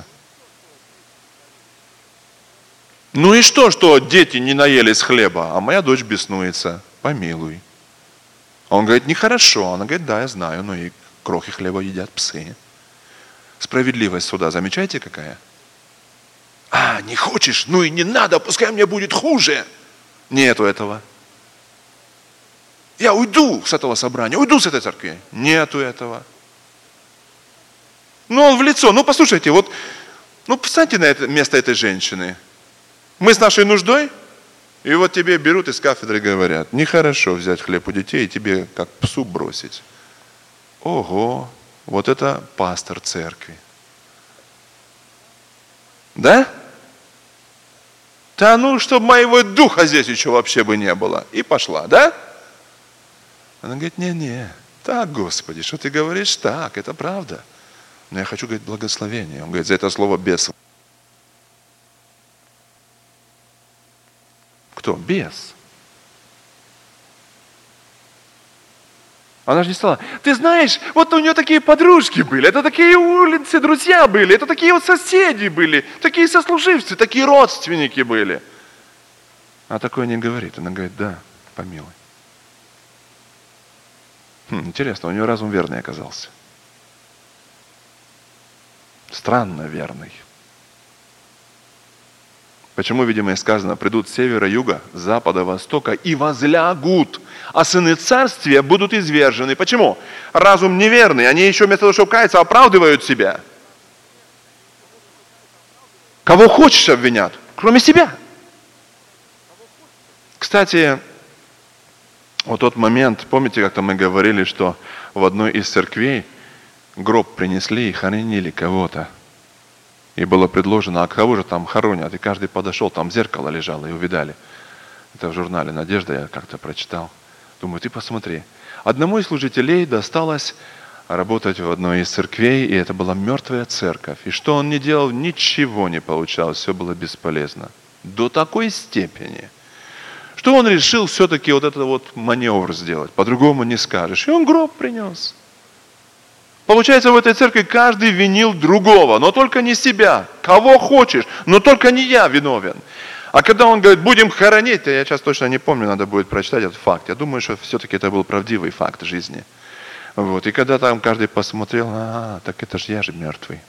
Ну и что дети не наелись хлеба, а моя дочь беснуется? Помилуй. Он говорит, нехорошо. Она говорит, да, я знаю, но и крохи хлеба едят псы. Справедливость суда, замечаете какая? Не хочешь? Ну и не надо, пускай мне будет хуже. Нету этого. Я уйду с этого собрания, уйду с этой церкви. Нету этого. Он в лицо. Послушайте, встаньте на место этой женщины. Мы с нашей нуждой, и вот тебе берут из кафедры и говорят, нехорошо взять хлеб у детей и тебе как псу бросить. Ого! Вот это пастор церкви. Да? Да чтобы моего духа здесь еще вообще бы не было. И пошла, да? Она говорит, не, так, Господи, что ты говоришь? Так, это правда. Но я хочу, говорить, благословение. Он говорит, за это слово бес. Кто? Бес. Она же не стала. Ты знаешь, у нее такие подружки были, это такие улицы, друзья были, это такие соседи были, такие сослуживцы, такие родственники были. А такое не говорит. Она говорит, да, помилуй. Интересно, у нее разум верный оказался. Странно верный. Почему, видимо, и сказано, придут с севера, юга, с запада, востока и возлягут, а сыны царствия будут извержены. Почему? Разум неверный, они еще вместо того, чтобы каяться, оправдывают себя. Кого хочешь обвинят, кроме себя. Кстати, вот тот момент, помните, как-то мы говорили, что в одной из церквей гроб принесли и хоронили кого-то. И было предложено, а кого же там хоронят? И каждый подошел, там зеркало лежало, и увидали. Это в журнале «Надежда» я как-то прочитал. Думаю, ты посмотри. Одному из служителей досталось работать в одной из церквей, и это была мертвая церковь. И что он ни делал, ничего не получалось, все было бесполезно. До такой степени, что он решил все-таки вот этот вот маневр сделать. По-другому не скажешь. И он гроб принес. Получается, в этой церкви каждый винил другого, но только не себя. Кого хочешь, но только не я виновен. А когда он говорит, будем хоронить, я сейчас точно не помню, надо будет прочитать этот факт. Я думаю, что все-таки это был правдивый факт жизни. Вот. И когда там каждый посмотрел, так это же я же мертвый.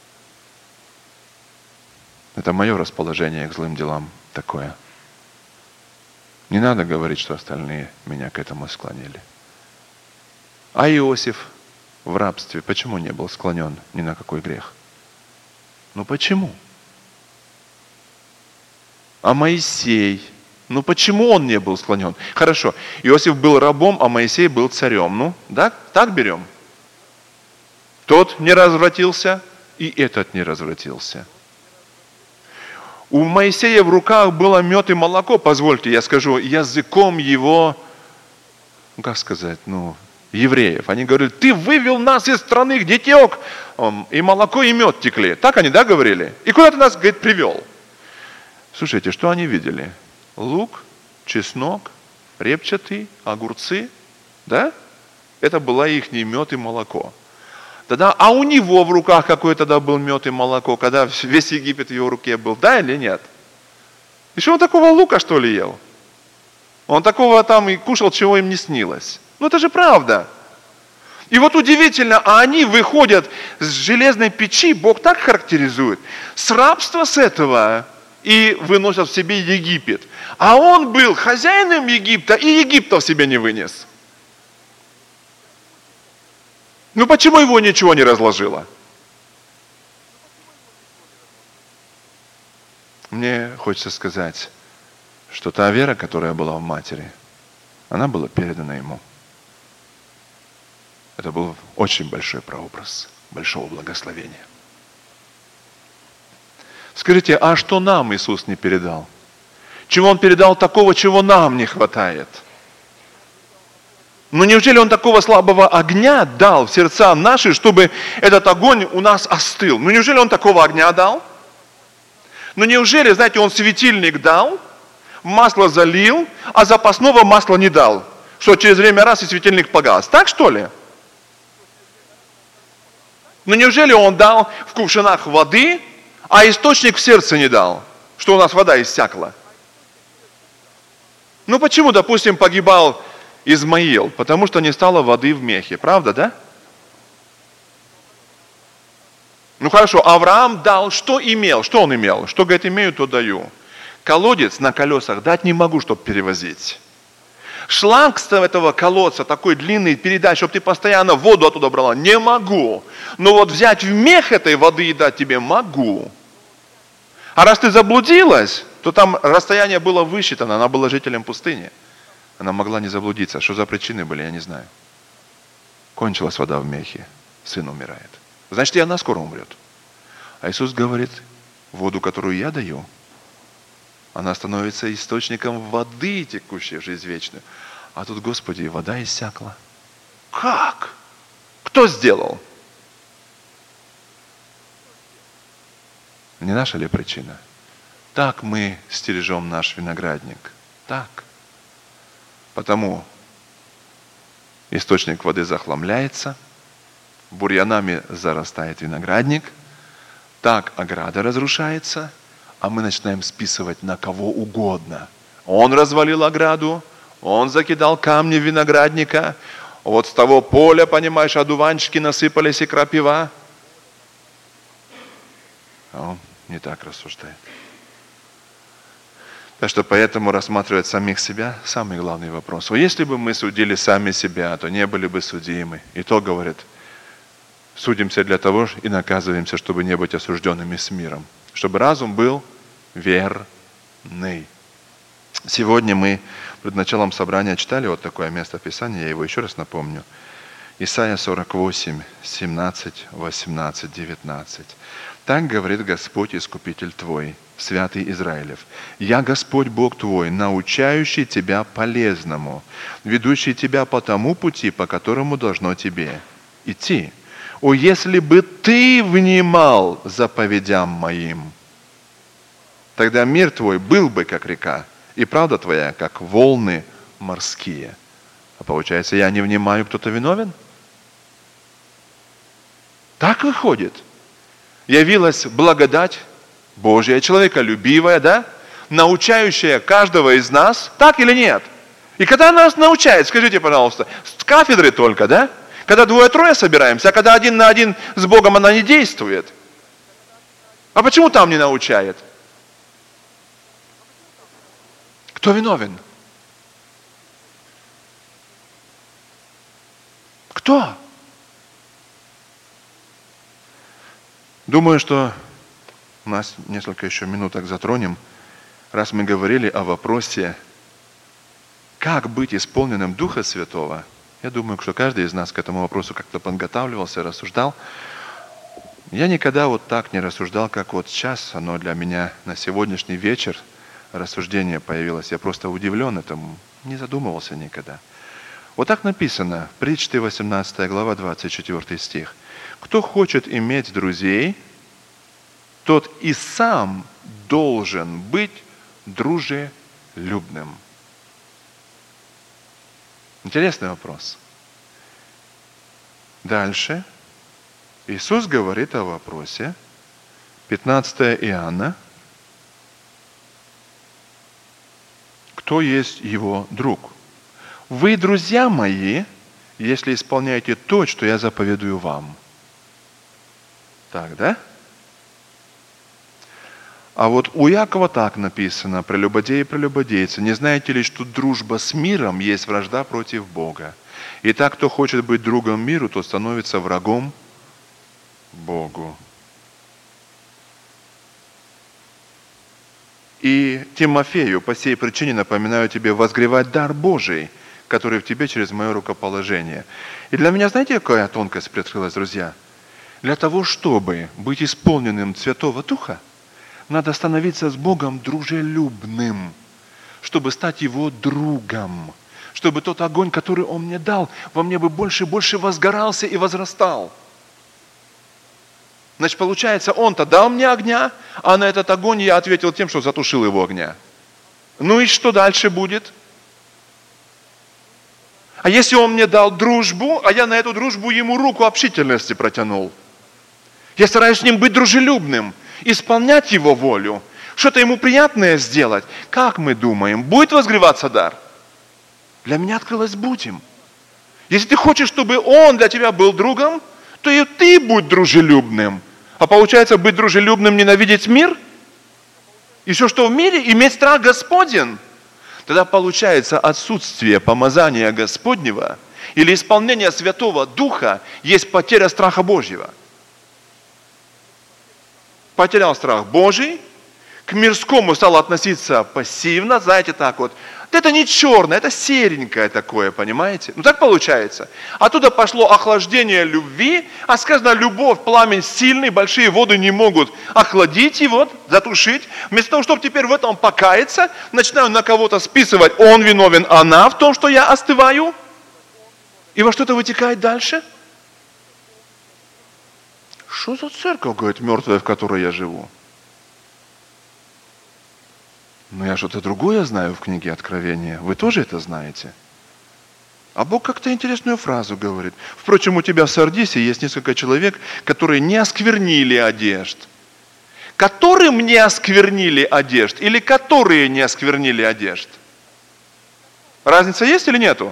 Это мое расположение к злым делам такое. Не надо говорить, что остальные меня к этому склонили. А Иосиф в рабстве почему не был склонен ни на какой грех? Ну почему? А Моисей? Ну почему он не был склонен? Хорошо, Иосиф был рабом, а Моисей был царем. Ну, да, так берем. Тот не развратился, и этот не развратился. У Моисея в руках было мед и молоко, позвольте, я скажу, языком его, как сказать, евреев. Они говорили, ты вывел нас из страны, где тек, и молоко, и мед текли. Так они, да, говорили? И куда ты нас, говорит, привел? Слушайте, что они видели? Лук, чеснок, репчатый, огурцы, да? Это была их мед и молоко. Тогда, а у него в руках какой тогда был мед и молоко, когда весь Египет в его руке был, да или нет? И что он такого лука, что ли, ел? Он такого там и кушал, чего им не снилось. Ну это же правда. И вот удивительно, а они выходят с железной печи, Бог так характеризует, с рабства с этого и выносят в себе Египет. А он был хозяином Египта и Египта в себе не вынес. Ну почему его ничего не разложило? Мне хочется сказать, что та вера, которая была в матери, она была передана ему. Это был очень большой прообраз большого благословения. Скажите, а что нам Иисус не передал? Чего Он передал такого, чего нам не хватает? Но неужели Он такого слабого огня дал в сердца наши, чтобы этот огонь у нас остыл? Ну неужели Он такого огня дал? Ну неужели, знаете, Он светильник дал, масло залил, а запасного масла не дал? Что через время раз и светильник погас. Так что ли? Но неужели Он дал в кувшинах воды, а источник в сердце не дал? Что у нас вода иссякла? Ну почему, допустим, погибал Измаил? Потому что не стало воды в мехе. Правда, да? Ну хорошо, Авраам дал, что имел? Что он имел? Что, говорит, имею, то даю. Колодец на колесах дать не могу, чтобы перевозить. Шланг с этого колодца, такой длинный, передать, чтобы ты постоянно воду оттуда брала, не могу. Но вот взять в мех этой воды и дать тебе могу. А раз ты заблудилась, то там расстояние было высчитано, она была жителем пустыни. Она могла не заблудиться. Что за причины были, я не знаю. Кончилась вода в мехе, сын умирает. Значит, и она скоро умрет. А Иисус говорит, воду, которую я даю, она становится источником воды, текущей в жизнь вечную. А тут, Господи, вода иссякла. Как? Кто сделал? Не наша ли причина? Так мы стережем наш виноградник. Так. Потому источник воды захламляется, бурьянами зарастает виноградник, так ограда разрушается, а мы начинаем списывать на кого угодно. Он развалил ограду, он закидал камни в виноградника, вот с того поля, понимаешь, одуванчики насыпались и крапива. А он не так рассуждает. Так что поэтому рассматривать самих себя – самый главный вопрос. Если бы мы судили сами себя, то не были бы судимы. И то, говорит, судимся для того и наказываемся, чтобы не быть осужденными с миром. Чтобы разум был верный. Сегодня мы перед началом собрания читали вот такое место Писания, я его еще раз напомню. Исайя 48, 17, 18, 19. «Так говорит Господь, Искупитель твой, Святый Израилев. Я Господь Бог твой, научающий тебя полезному, ведущий тебя по тому пути, по которому должно тебе идти. О, если бы ты внимал заповедям моим, тогда мир твой был бы, как река, и правда твоя, как волны морские». А получается, я не внимаю, кто-то виновен? Так выходит. Явилась благодать Божья, человеколюбивая, да? Научающая каждого из нас, так или нет? И когда нас научает, скажите, пожалуйста, с кафедры только, да? Когда двое-трое собираемся, а когда один на один с Богом она не действует. А почему там не научает? Кто виновен? Кто? Думаю, что у нас несколько еще минуток затронем, раз мы говорили о вопросе, как быть исполненным Духа Святого. Я думаю, что каждый из нас к этому вопросу как-то подготавливался, рассуждал. Я никогда вот так не рассуждал, как вот сейчас. Оно для меня на сегодняшний вечер рассуждение появилось. Я просто удивлен этому, не задумывался никогда. Вот так написано, Притчи 18 глава, 24 стих. «Кто хочет иметь друзей, тот и сам должен быть дружелюбным». Интересный вопрос. Дальше Иисус говорит о вопросе, 15 Иоанна, кто есть его друг. «Вы, друзья мои, если исполняете то, что я заповедую вам». Так, да? А вот у Якова так написано, прелюбодеи и прелюбодейцы, не знаете ли, что дружба с миром есть вражда против Бога? И так, кто хочет быть другом миру, тот становится врагом Богу. И Тимофею, по сей причине напоминаю тебе возгревать дар Божий, который в тебе через мое рукоположение. И для меня, знаете, какая тонкость приоткрылась, друзья? Для того, чтобы быть исполненным Святого Духа, надо становиться с Богом дружелюбным, чтобы стать Его другом, чтобы тот огонь, который Он мне дал, во мне бы больше и больше возгорался и возрастал. Значит, получается, Он-то дал мне огня, а на этот огонь я ответил тем, что затушил его огня. Ну и что дальше будет? А если Он мне дал дружбу, а я на эту дружбу Ему руку общительности протянул? Я стараюсь с Ним быть дружелюбным, исполнять Его волю, что-то Ему приятное сделать. Как мы думаем, будет возгреваться дар? Для меня открылось «будем». Если ты хочешь, чтобы Он для тебя был другом, то и ты будь дружелюбным. А получается, быть дружелюбным, ненавидеть мир? И все, что в мире, иметь страх Господен? Тогда получается, отсутствие помазания Господнего или исполнение Святого Духа есть потеря страха Божьего. Потерял страх Божий, к мирскому стал относиться пассивно, знаете, так вот. Это не черное, это серенькое такое, понимаете? Ну так получается. Оттуда пошло охлаждение любви, а сказано, любовь, пламень сильный, большие воды не могут охладить его, затушить. Вместо того, чтобы теперь в этом покаяться, начинаю на кого-то списывать, он виновен, она в том, что я остываю. И во что это вытекает дальше? Что за церковь, говорит, мертвая, в которой я живу? Но я что-то другое знаю в книге Откровения. Вы тоже это знаете? А Бог как-то интересную фразу говорит. Впрочем, у тебя в Сардисе есть несколько человек, которые не осквернили одежд, Которым не осквернили одежд или которые не осквернили одежд? Разница есть или нету?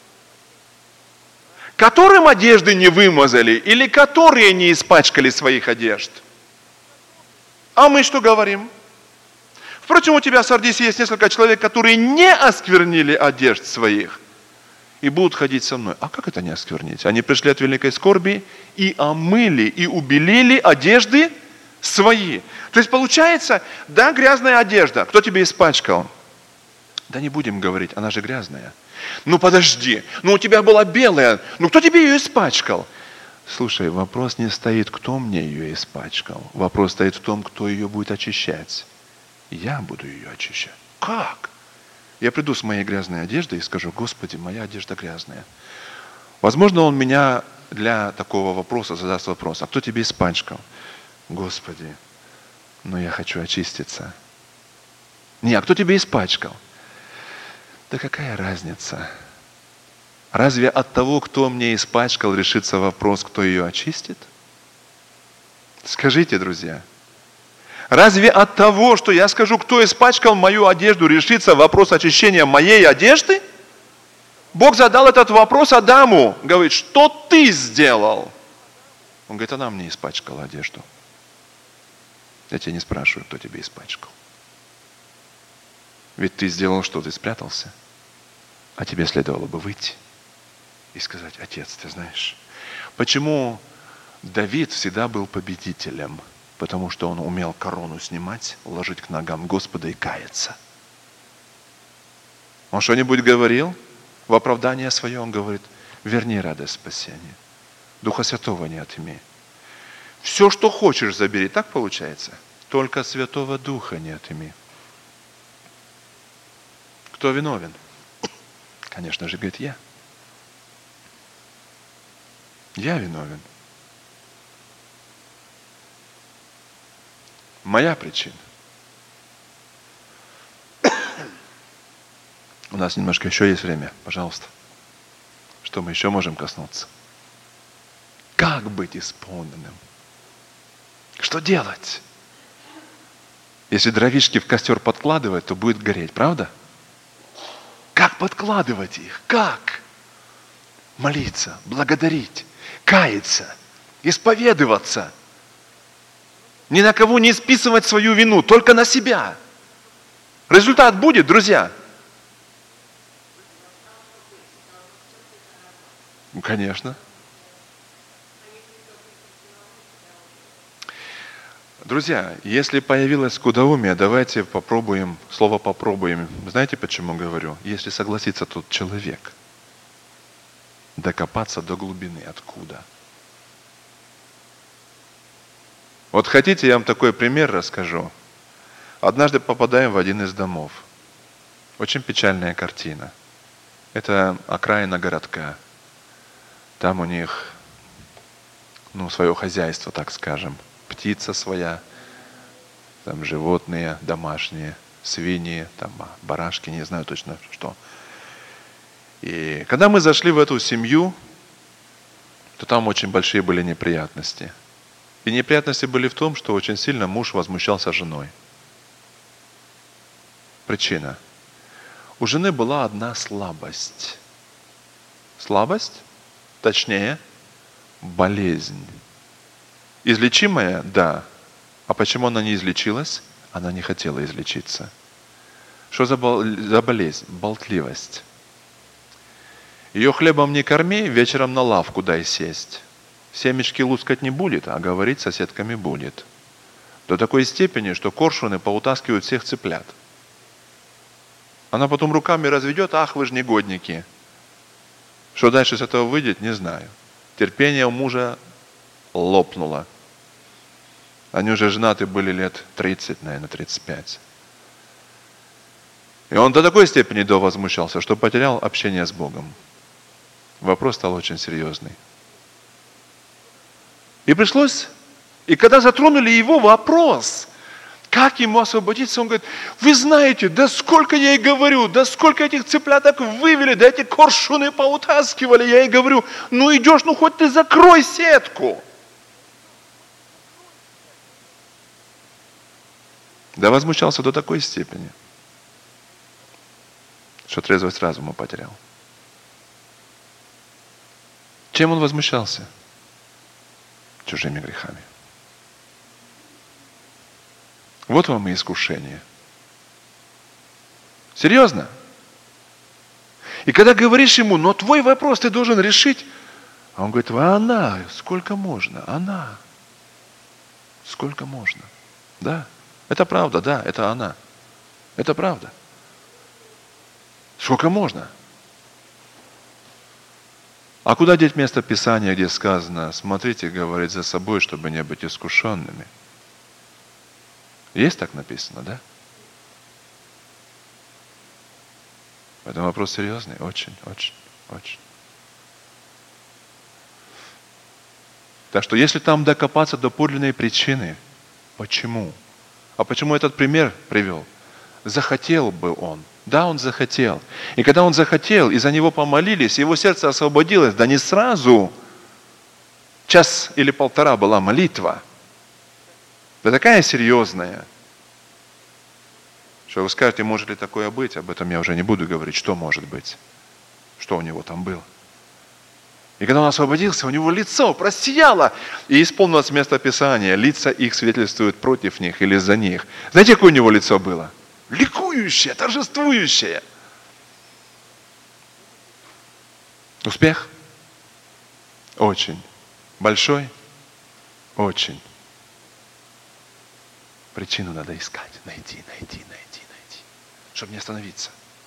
Которым одежды не вымазали или которые не испачкали своих одежд? А мы что говорим? Впрочем, у тебя в Сардисе есть несколько человек, которые не осквернили одежд своих и будут ходить со мной. А как это не осквернить? Они пришли от великой скорби и омыли, и убелили одежды свои. То есть получается, да, грязная одежда. Кто тебе испачкал? Да не будем говорить, она же грязная. Ну подожди, ну у тебя была белая, ну кто тебе ее испачкал? Слушай, вопрос не стоит, кто мне ее испачкал. Вопрос стоит в том, кто ее будет очищать. Я буду ее очищать. Как? Я приду с моей грязной одеждой и скажу: Господи, моя одежда грязная. Возможно, Он меня для такого вопроса задаст вопрос: а кто тебе испачкал? Господи, но я хочу очиститься. Не, а кто тебе испачкал? Да какая разница? Разве от того, кто мне испачкал, решится вопрос, кто ее очистит? Скажите, друзья. Разве от того, что я скажу, кто испачкал мою одежду, решится вопрос очищения моей одежды? Бог задал этот вопрос Адаму. Говорит: что ты сделал? Он говорит: она мне испачкала одежду. Я тебя не спрашиваю, кто тебе испачкал. Ведь ты сделал что? Ты спрятался. А тебе следовало бы выйти и сказать: Отец, ты знаешь, почему Давид всегда был победителем? Потому что он умел корону снимать, ложить к ногам Господа и каяться. Он что-нибудь говорил? В оправдание свое он говорит: верни радость спасения. Духа Святого не отыми. Все, что хочешь, забери. Так получается? Только Святого Духа не отыми. Кто виновен? Конечно же, говорит, я. Я виновен. Моя причина. У нас немножко еще есть время, пожалуйста. Что мы еще можем коснуться? Как быть исполненным? Что делать? Если дровишки в костер подкладывать, то будет гореть, правда? Как подкладывать их? Как? Молиться, благодарить, каяться, исповедоваться. Ни на кого не списывать свою вину, только на себя. Результат будет, друзья. Ну, конечно. Друзья, если появилось скудоумие, давайте попробуем, слово попробуем. Знаете, почему говорю? Если согласится тот человек, докопаться до глубины, откуда. Вот хотите, я вам такой пример расскажу. Однажды попадаем в один из домов. Очень печальная картина. Это окраина городка. Там у них, свое хозяйство, так скажем. Птица своя, там животные домашние, свиньи, там барашки, не знаю точно что. И когда мы зашли в эту семью, то там очень большие были неприятности. И неприятности были в том, что очень сильно муж возмущался женой. Причина. У жены была одна слабость. Слабость? Точнее, болезнь. Излечимая? Да. А почему она не излечилась? Она не хотела излечиться. Что за болезнь? Болтливость. Ее хлебом не корми, вечером на лавку дай сесть. Семечки лускать не будет, а говорить с соседками будет. До такой степени, что коршуны поутаскивают всех цыплят. Она потом руками разведет: ах, вы ж негодники. Что дальше с этого выйдет, не знаю. Терпение у мужа лопнуло. Они уже женаты были лет 30, наверное, 35. И он до такой степени возмущался, что потерял общение с Богом. Вопрос стал очень серьезный. И пришлось, и когда затронули его вопрос, как ему освободиться, он говорит: вы знаете, да сколько я ей говорю, да сколько этих цыпляток вывели, да эти коршуны поутаскивали, я ей говорю: ну идешь, хоть ты закрой сетку. Да возмущался до такой степени, что трезвость разума потерял. Чем он возмущался? Чужими грехами. Вот вам и искушение. Серьезно? И когда говоришь ему, но твой вопрос ты должен решить, а он говорит, а она, сколько можно? Она. Сколько можно? Да, это правда, да, это она. Это правда. Сколько можно? А куда деть место Писания, где сказано, смотрите, говорить за собой, чтобы не быть искушенными? Есть так написано, да? Поэтому вопрос серьезный, очень, очень, очень. Так что если там докопаться до подлинной причины, почему? А почему этот пример привел? Захотел бы он. Да, он захотел. И когда он захотел, и за него помолились, его сердце освободилось, да не сразу. Час или полтора была молитва. Да такая серьезная, что вы скажете, может ли такое быть, об этом я уже не буду говорить, что может быть, что у него там было. И когда он освободился, у него лицо просияло, и исполнилось место Писания, лица их свидетельствуют против них или за них. Знаете, какое у него лицо было? Ликующее, торжествующее. Успех? Очень. Большой? Очень. Причину надо искать, найти, чтобы не остановиться.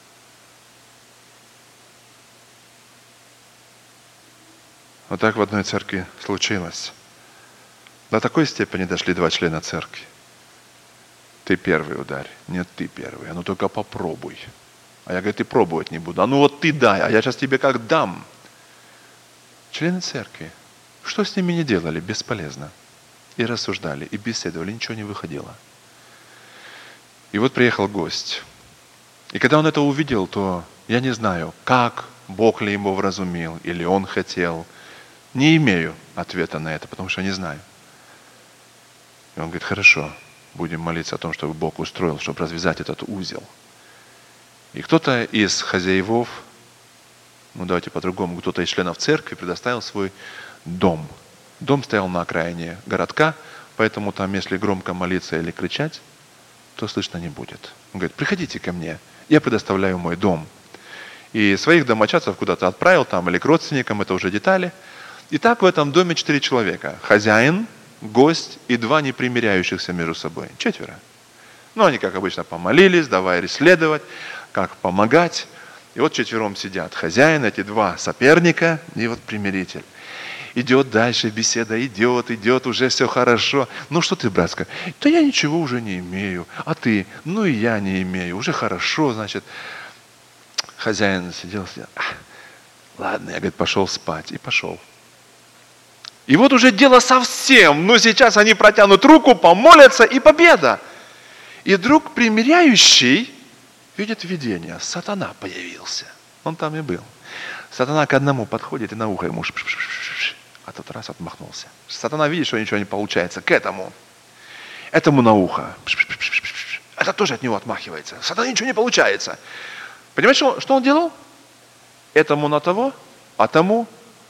Вот так в одной церкви случилось. До такой степени дошли два члена церкви. Ты первый ударь. Нет, ты первый. А ну только попробуй. А я, говорю, ты пробовать не буду. А ну вот ты дай, а я сейчас тебе как дам. Члены церкви. Что с ними не делали? Бесполезно. И рассуждали, и беседовали, ничего не выходило. И вот приехал гость. И когда он это увидел, то я не знаю, как, Бог ли ему вразумил, или он хотел. Не имею ответа на это, потому что не знаю. И он говорит, хорошо, будем молиться о том, чтобы Бог устроил, чтобы развязать этот узел. И кто-то из хозяевов, давайте по-другому, кто-то из членов церкви предоставил свой дом. Дом стоял на окраине городка, поэтому там, если громко молиться или кричать, то слышно не будет. Он говорит, приходите ко мне, я предоставляю мой дом. И своих домочадцев куда-то отправил там или к родственникам, это уже детали. И так в этом доме 4 человека. Хозяин, гость и 2 непримиряющихся между собой. 4. Они, как обычно, помолились, давай исследовать, как помогать. И вот 4 сидят. Хозяин, эти 2 соперника и вот примиритель. Идет дальше, беседа идет, уже все хорошо. Ну что ты, братская? Да я ничего уже не имею. А ты? Ну и я не имею. Уже хорошо, значит. Хозяин сидел. Ладно, я, говорит, пошел спать. И пошел. И вот уже дело совсем. Но сейчас они протянут руку, помолятся, и победа. И вдруг примиряющий видит видение. Сатана появился. Он там и был. Сатана к одному подходит и на ухо ему а тот раз отмахнулся. Сатана видит, что ничего не получается. К этому на ухо. Это тоже от него отмахивается. Сатана ничего не получается. Понимаете, что он делал? Этому на того, а тому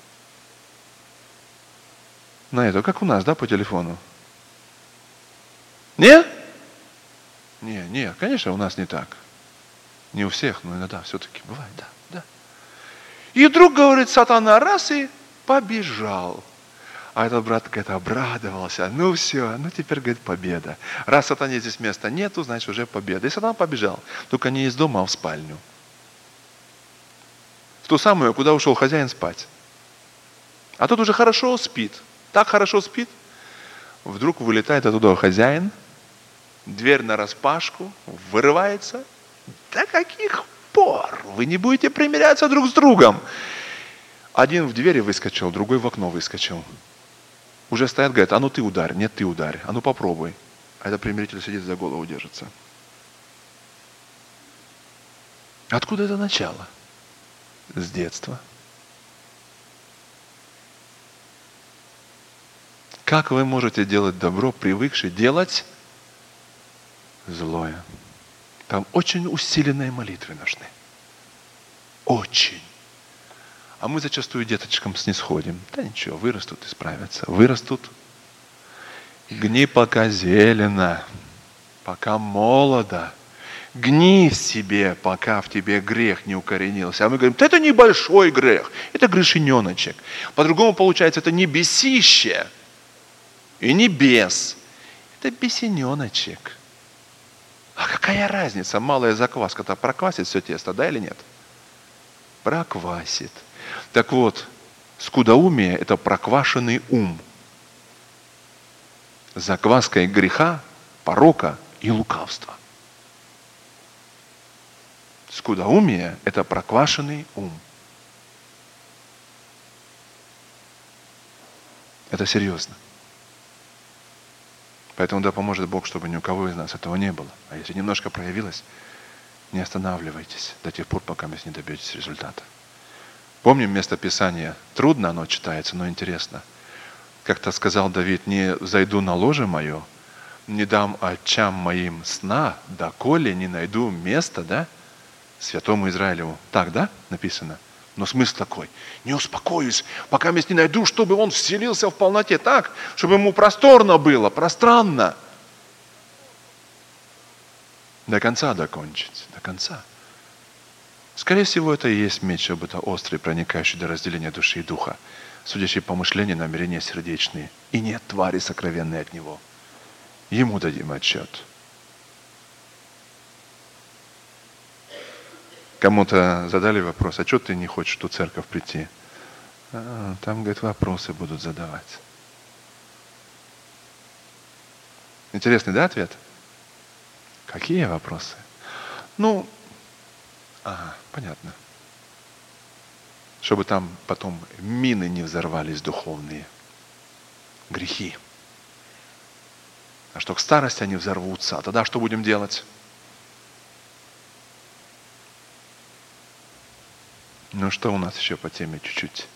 на это. Как у нас, да, по телефону? Нет? Не, конечно, у нас не так. Не у всех, но иногда все-таки бывает, да. И вдруг, говорит, сатана раз и побежал. А этот брат, говорит, обрадовался. Ну все, теперь, говорит, победа. Раз сатане здесь места нету, значит уже победа. И сатана побежал. Только не из дома, а в спальню. В ту самую, куда ушел хозяин спать. А тот уже хорошо спит. Так хорошо спит. Вдруг вылетает оттуда хозяин. Дверь нараспашку. Вырывается. До каких пор вы не будете примиряться друг с другом? Один в двери выскочил, другой в окно выскочил. Уже стоят, говорят, а ну ты ударь, нет, ты ударь, а ну попробуй. А этот примиритель сидит, за голову держится. Откуда это начало? С детства. Как вы можете делать добро, привыкший делать злое. Там очень усиленные молитвы нужны. Очень. А мы зачастую деточкам снисходим. Да ничего, вырастут и справятся. Вырастут. Гни пока зелено, пока молодо. Гни в себе, пока в тебе грех не укоренился. А мы говорим, это небольшой грех, это грешененочек. По-другому получается, это не бесище и не бес. Это бесененочек. А какая разница, малая закваска-то проквасит все тесто, да или нет? Проквасит. Так вот, скудоумие – это проквашенный ум. Закваской греха, порока и лукавства. Скудоумие – это проквашенный ум. Это серьезно. Поэтому да поможет Бог, чтобы ни у кого из нас этого не было. А если немножко проявилось, не останавливайтесь до тех пор, пока вы не добьетесь результата. Помним место Писания. Трудно оно читается, но интересно. Как-то сказал Давид, не зайду на ложе мое, не дам очам моим сна, доколе не найду места, да, святому Израилеву. Так, да, написано? Но смысл такой. Не успокоюсь, пока я не найду, чтобы он вселился в полноте так, чтобы ему просторно было, пространно. До конца докончить, до конца. Скорее всего, это и есть меч, об это острый, проникающий до разделения души и духа, судящий помышления, намерения сердечные. И нет твари сокровенной от него. Ему дадим отчет. Кому-то задали вопрос, а что ты не хочешь в ту церковь прийти? Там, говорит, вопросы будут задавать. Интересный, да, ответ? Какие вопросы? Понятно. Чтобы там потом мины не взорвались духовные. Грехи. А что к старости они взорвутся, а тогда что будем делать? Ну что у нас еще по теме чуть-чуть?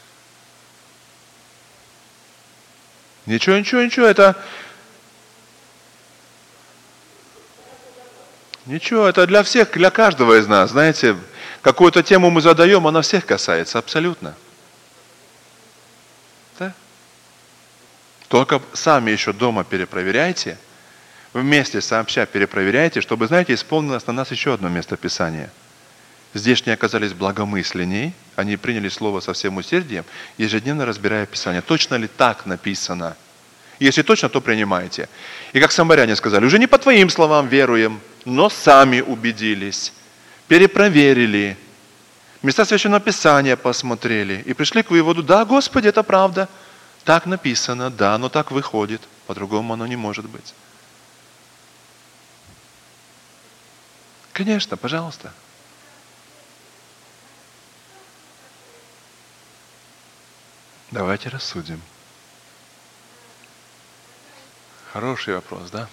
Ничего, это... Ничего, это для всех, для каждого из нас. Знаете, какую-то тему мы задаем, она всех касается, абсолютно. Да? Только сами еще дома перепроверяйте, вместе сообща перепроверяйте, чтобы, знаете, исполнилось на нас еще одно место Писания. Здешние оказались благомысленней, они приняли слово со всем усердием, ежедневно разбирая Писание. Точно ли так написано? Если точно, то принимайте. И как самаряне сказали, уже не по твоим словам веруем, но сами убедились, перепроверили, места Священного Писания посмотрели и пришли к выводу, да, Господи, это правда, так написано, да, оно так выходит, по-другому оно не может быть. Конечно, пожалуйста. Давайте рассудим. Хороший вопрос, да?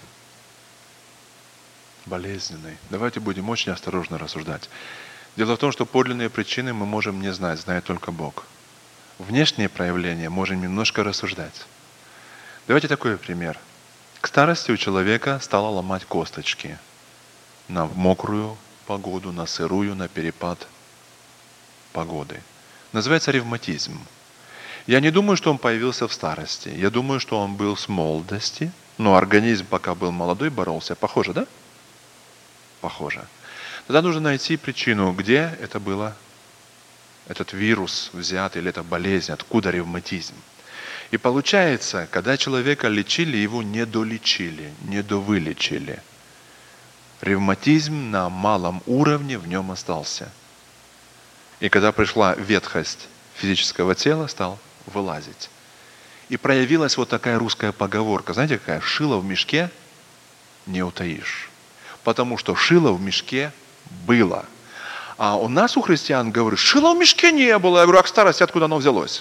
Болезненный. Давайте будем очень осторожно рассуждать. Дело в том, что подлинные причины мы можем не знать, знает только Бог. Внешние проявления можем немножко рассуждать. Давайте такой пример. К старости у человека стало ломать косточки. На мокрую погоду, на сырую, на перепад погоды. Называется ревматизм. Я не думаю, что он появился в старости. Я думаю, что он был с молодости. Но организм, пока был молодой, боролся. Похоже, да? Похоже. Тогда нужно найти причину, где это было, этот вирус взят, или эта болезнь, откуда ревматизм. И получается, когда человека лечили, его недолечили, недовылечили. Ревматизм на малом уровне в нем остался. И когда пришла ветхость физического тела, стал вылазить. И проявилась вот такая русская поговорка. Знаете, какая? Шило в мешке не утаишь. Потому что шило в мешке было. А у нас, у христиан, говорят, шила в мешке не было. Я говорю, а к старости откуда оно взялось?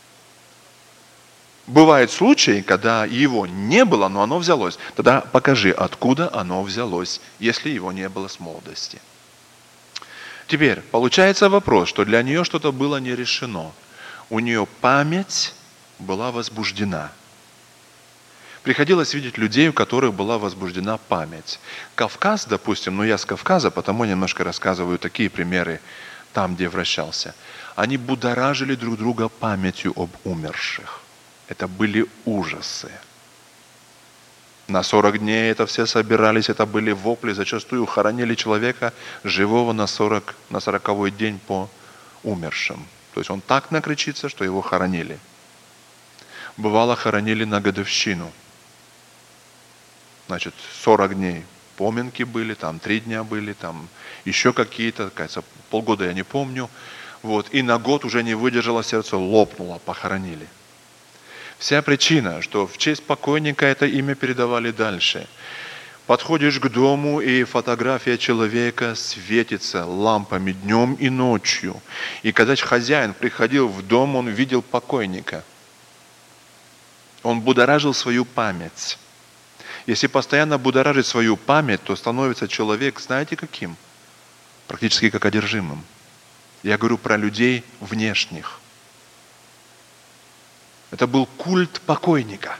Бывают случаи, когда его не было, но оно взялось. Тогда покажи, откуда оно взялось, если его не было с молодости. Теперь, получается вопрос, что для нее что-то было не решено. У нее память была возбуждена. Приходилось видеть людей, у которых была возбуждена память. Кавказ, допустим, я с Кавказа, потому немножко рассказываю такие примеры там, где вращался. Они будоражили друг друга памятью об умерших. Это были ужасы. На 40 дней это все собирались, это были вопли, зачастую хоронили человека живого на 40-й день по умершим. То есть он так накричится, что его хоронили. Бывало, хоронили на годовщину. 40 дней поминки были, 3 дня были, еще какие-то, кажется, полгода я не помню. И на год уже не выдержало сердце, лопнуло, похоронили. Вся причина, что в честь покойника это имя передавали дальше. Подходишь к дому, и фотография человека светится лампами днем и ночью. И когда хозяин приходил в дом, он видел покойника. Он будоражил свою память. Если постоянно будоражить свою память, то становится человек, знаете каким? Практически как одержимым. Я говорю про людей внешних. Это был культ покойника.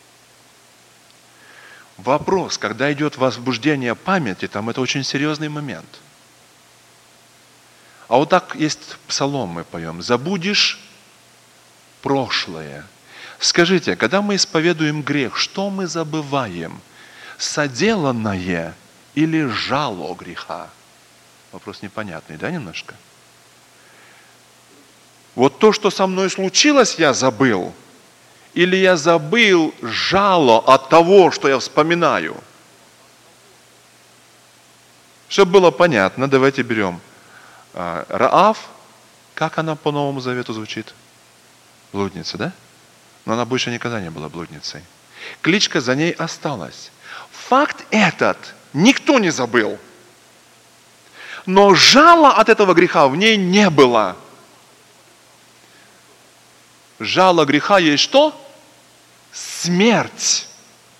Вопрос, когда идет возбуждение памяти, это очень серьезный момент. А так есть псалом мы поем. Забудешь прошлое. Скажите, когда мы исповедуем грех, что мы забываем? Соделанное или жало греха? Вопрос непонятный, да, немножко? То, что со мной случилось, я забыл. Или я забыл жало от того, что я вспоминаю. Чтобы было понятно, давайте берем Раав. Как она по Новому Завету звучит? Блудница, да? Но она больше никогда не была блудницей. Кличка за ней осталась. Факт этот никто не забыл. Но жала от этого греха в ней не было. Жало греха есть что? Смерть.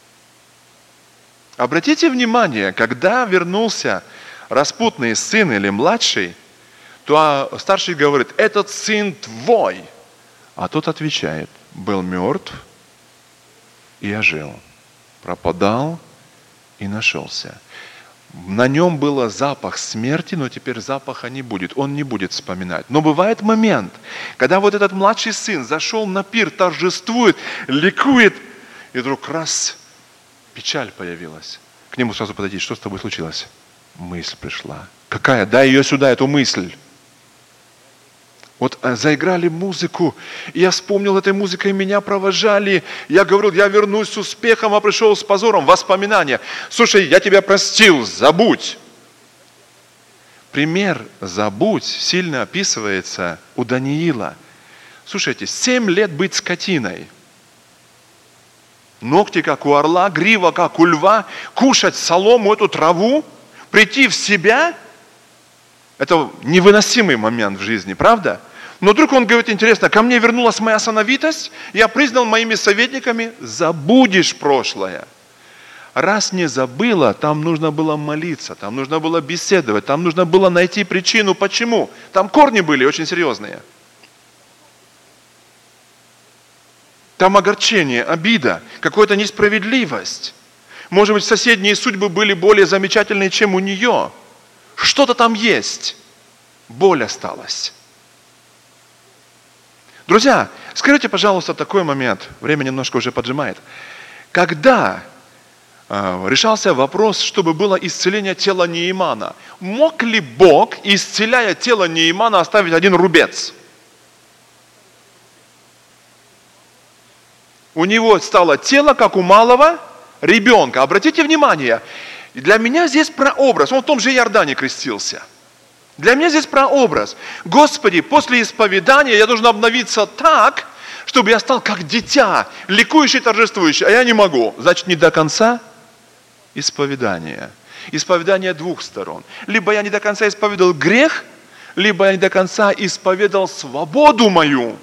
Обратите внимание, когда вернулся распутный сын или младший, то старший говорит: этот сын твой. А тот отвечает: был мертв и ожил, пропадал и нашелся. На нем был запах смерти, но теперь запаха не будет. Он не будет вспоминать. Но бывает момент, когда этот младший сын зашел на пир, торжествует, ликует, и вдруг раз, печаль появилась. К нему сразу подойти: что с тобой случилось? Мысль пришла. Какая? Дай ее сюда, эту мысль. Заиграли музыку, и я вспомнил этой музыкой, меня провожали. Я говорил: я вернусь с успехом, а пришел с позором. Воспоминания. Слушай, я тебя простил, забудь. Пример «забудь» сильно описывается у Даниила. Слушайте, 7 лет быть скотиной. Ногти, как у орла, грива, как у льва, кушать солому, эту траву, прийти в себя. Это невыносимый момент в жизни, правда? Но вдруг он говорит: интересно, ко мне вернулась моя сановитость, я признал моими советниками, забудешь прошлое. Раз не забыла, там нужно было молиться, там нужно было беседовать, там нужно было найти причину, почему. Там корни были очень серьезные. Там огорчение, обида, какая-то несправедливость. Может быть, соседние судьбы были более замечательные, чем у нее. Что-то там есть. Боль осталась. Друзья, скажите, пожалуйста, такой момент. Время немножко уже поджимает. Когда решался вопрос, чтобы было исцеление тела Неимана, мог ли Бог, исцеляя тело Неимана, оставить один рубец? У него стало тело, как у малого ребенка. Обратите внимание, для меня здесь прообраз. Он в том же Иордане крестился. Для меня здесь прообраз. Господи, после исповедания я должен обновиться так, чтобы я стал как дитя, ликующий, торжествующий. А я не могу. Значит, не до конца исповедания. Исповедание двух сторон. Либо я не до конца исповедовал грех, либо я не до конца исповедовал свободу мою.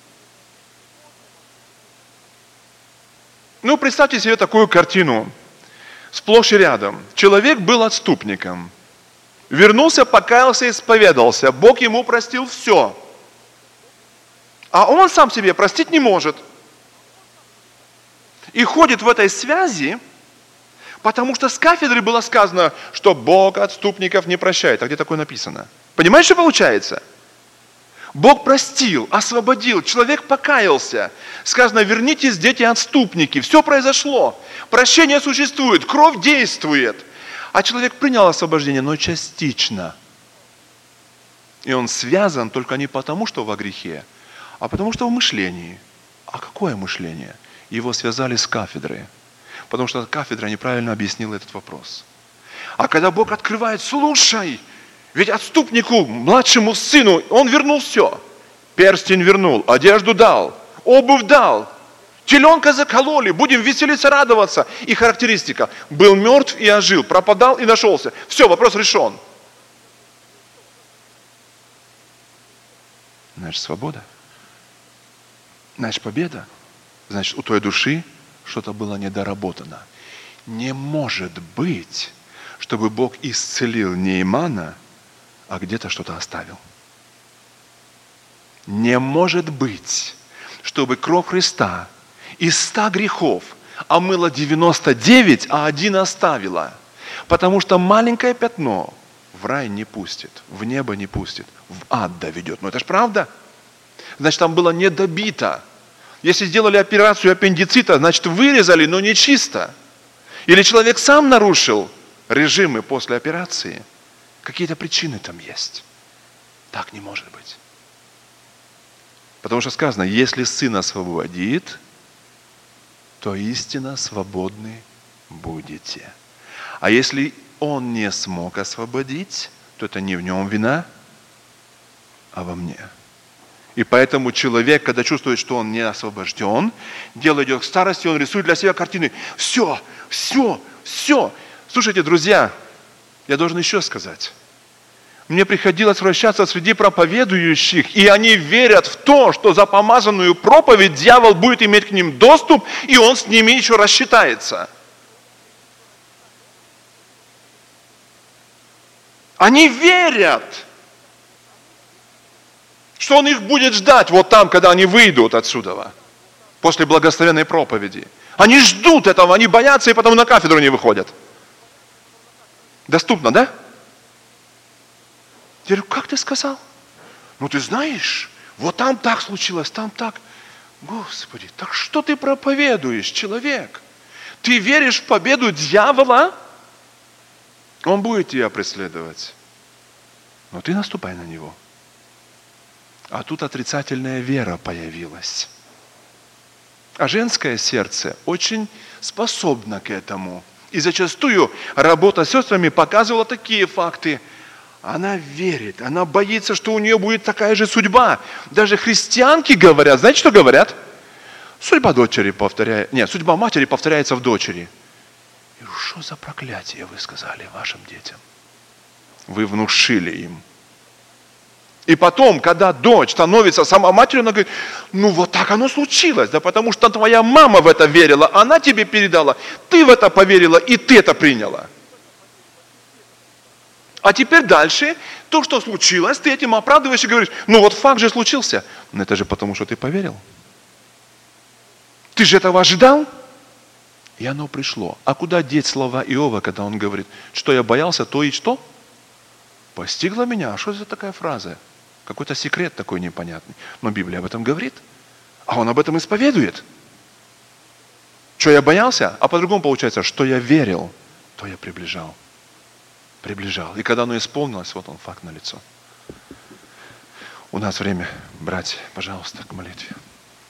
Представьте себе такую картину. Сплошь и рядом. Человек был отступником. Вернулся, покаялся, исповедался. Бог ему простил все. А он сам себе простить не может. И ходит в этой связи, потому что с кафедры было сказано, что Бог отступников не прощает. А где такое написано? Понимаешь, что получается? Бог простил, освободил, человек покаялся. Сказано, вернитесь, дети отступники. Все произошло. Прощение существует, кровь действует. А человек принял освобождение, но частично. И он связан только не потому, что во грехе, а потому что в мышлении. А какое мышление? Его связали с кафедрой. Потому что кафедра неправильно объяснила этот вопрос. А когда Бог открывает, слушай, ведь отступнику, младшему сыну, он вернул все. Перстень вернул, одежду дал, обувь дал, теленка закололи, будем веселиться, радоваться. И характеристика. Был мертв и ожил, пропадал и нашелся. Все, вопрос решен. Значит, свобода. Значит, победа. Значит, у той души что-то было недоработано. Не может быть, чтобы Бог исцелил Неймана, а где-то что-то оставил. Не может быть, чтобы кровь Христа из 100 грехов омыла 99, а один оставила. Потому что маленькое пятно в рай не пустит, в небо не пустит, в ад доведет. Но это ж правда. Значит, там было недобито. Если сделали операцию аппендицита, значит, вырезали, но не чисто. Или человек сам нарушил режимы после операции. Какие-то причины там есть. Так не может быть. Потому что сказано, если Сын освободит, то истинно свободны будете. А если Он не смог освободить, то это не в Нем вина, а во мне. И поэтому человек, когда чувствует, что он не освобожден, дело идет к старости, он рисует для себя картины. Все. Слушайте, друзья, я должен еще сказать. Мне приходилось вращаться среди проповедующих, и они верят в то, что за помазанную проповедь дьявол будет иметь к ним доступ, и он с ними еще рассчитается. Они верят, что он их будет ждать вот там, когда они выйдут отсюда, после благословенной проповеди. Они ждут этого, они боятся и потом на кафедру не выходят. Доступно, да? Я говорю, как ты сказал? Ну ты знаешь, вот там так случилось, там так. Господи, так что ты проповедуешь, человек? Ты веришь в победу дьявола? Он будет тебя преследовать. Но ты наступай на него. А тут отрицательная вера появилась. А женское сердце очень способно к этому. И зачастую работа с сестрами показывала такие факты. Она верит, она боится, что у нее будет такая же судьба. Даже христианки говорят, знаете, что говорят? Судьба матери повторяется в дочери. И что за проклятие вы сказали вашим детям? Вы внушили им. И потом, когда дочь становится сама матерью, она говорит, ну вот так оно случилось, да потому что твоя мама в это верила, она тебе передала, ты в это поверила, и ты это приняла. А теперь дальше, то, что случилось, ты этим оправдываешь и говоришь, ну вот факт же случился. Но это же потому, что ты поверил. Ты же этого ожидал? И оно пришло. А куда деть слова Иова, когда он говорит, что я боялся, то и что? Постигло меня. А что это такая фраза? Какой-то секрет такой непонятный. Но Библия об этом говорит. А он об этом исповедует. Что я боялся? А по-другому получается, что я верил, то я приближал. И когда оно исполнилось, вот он факт налицо. У нас время, братья, пожалуйста, к молитве.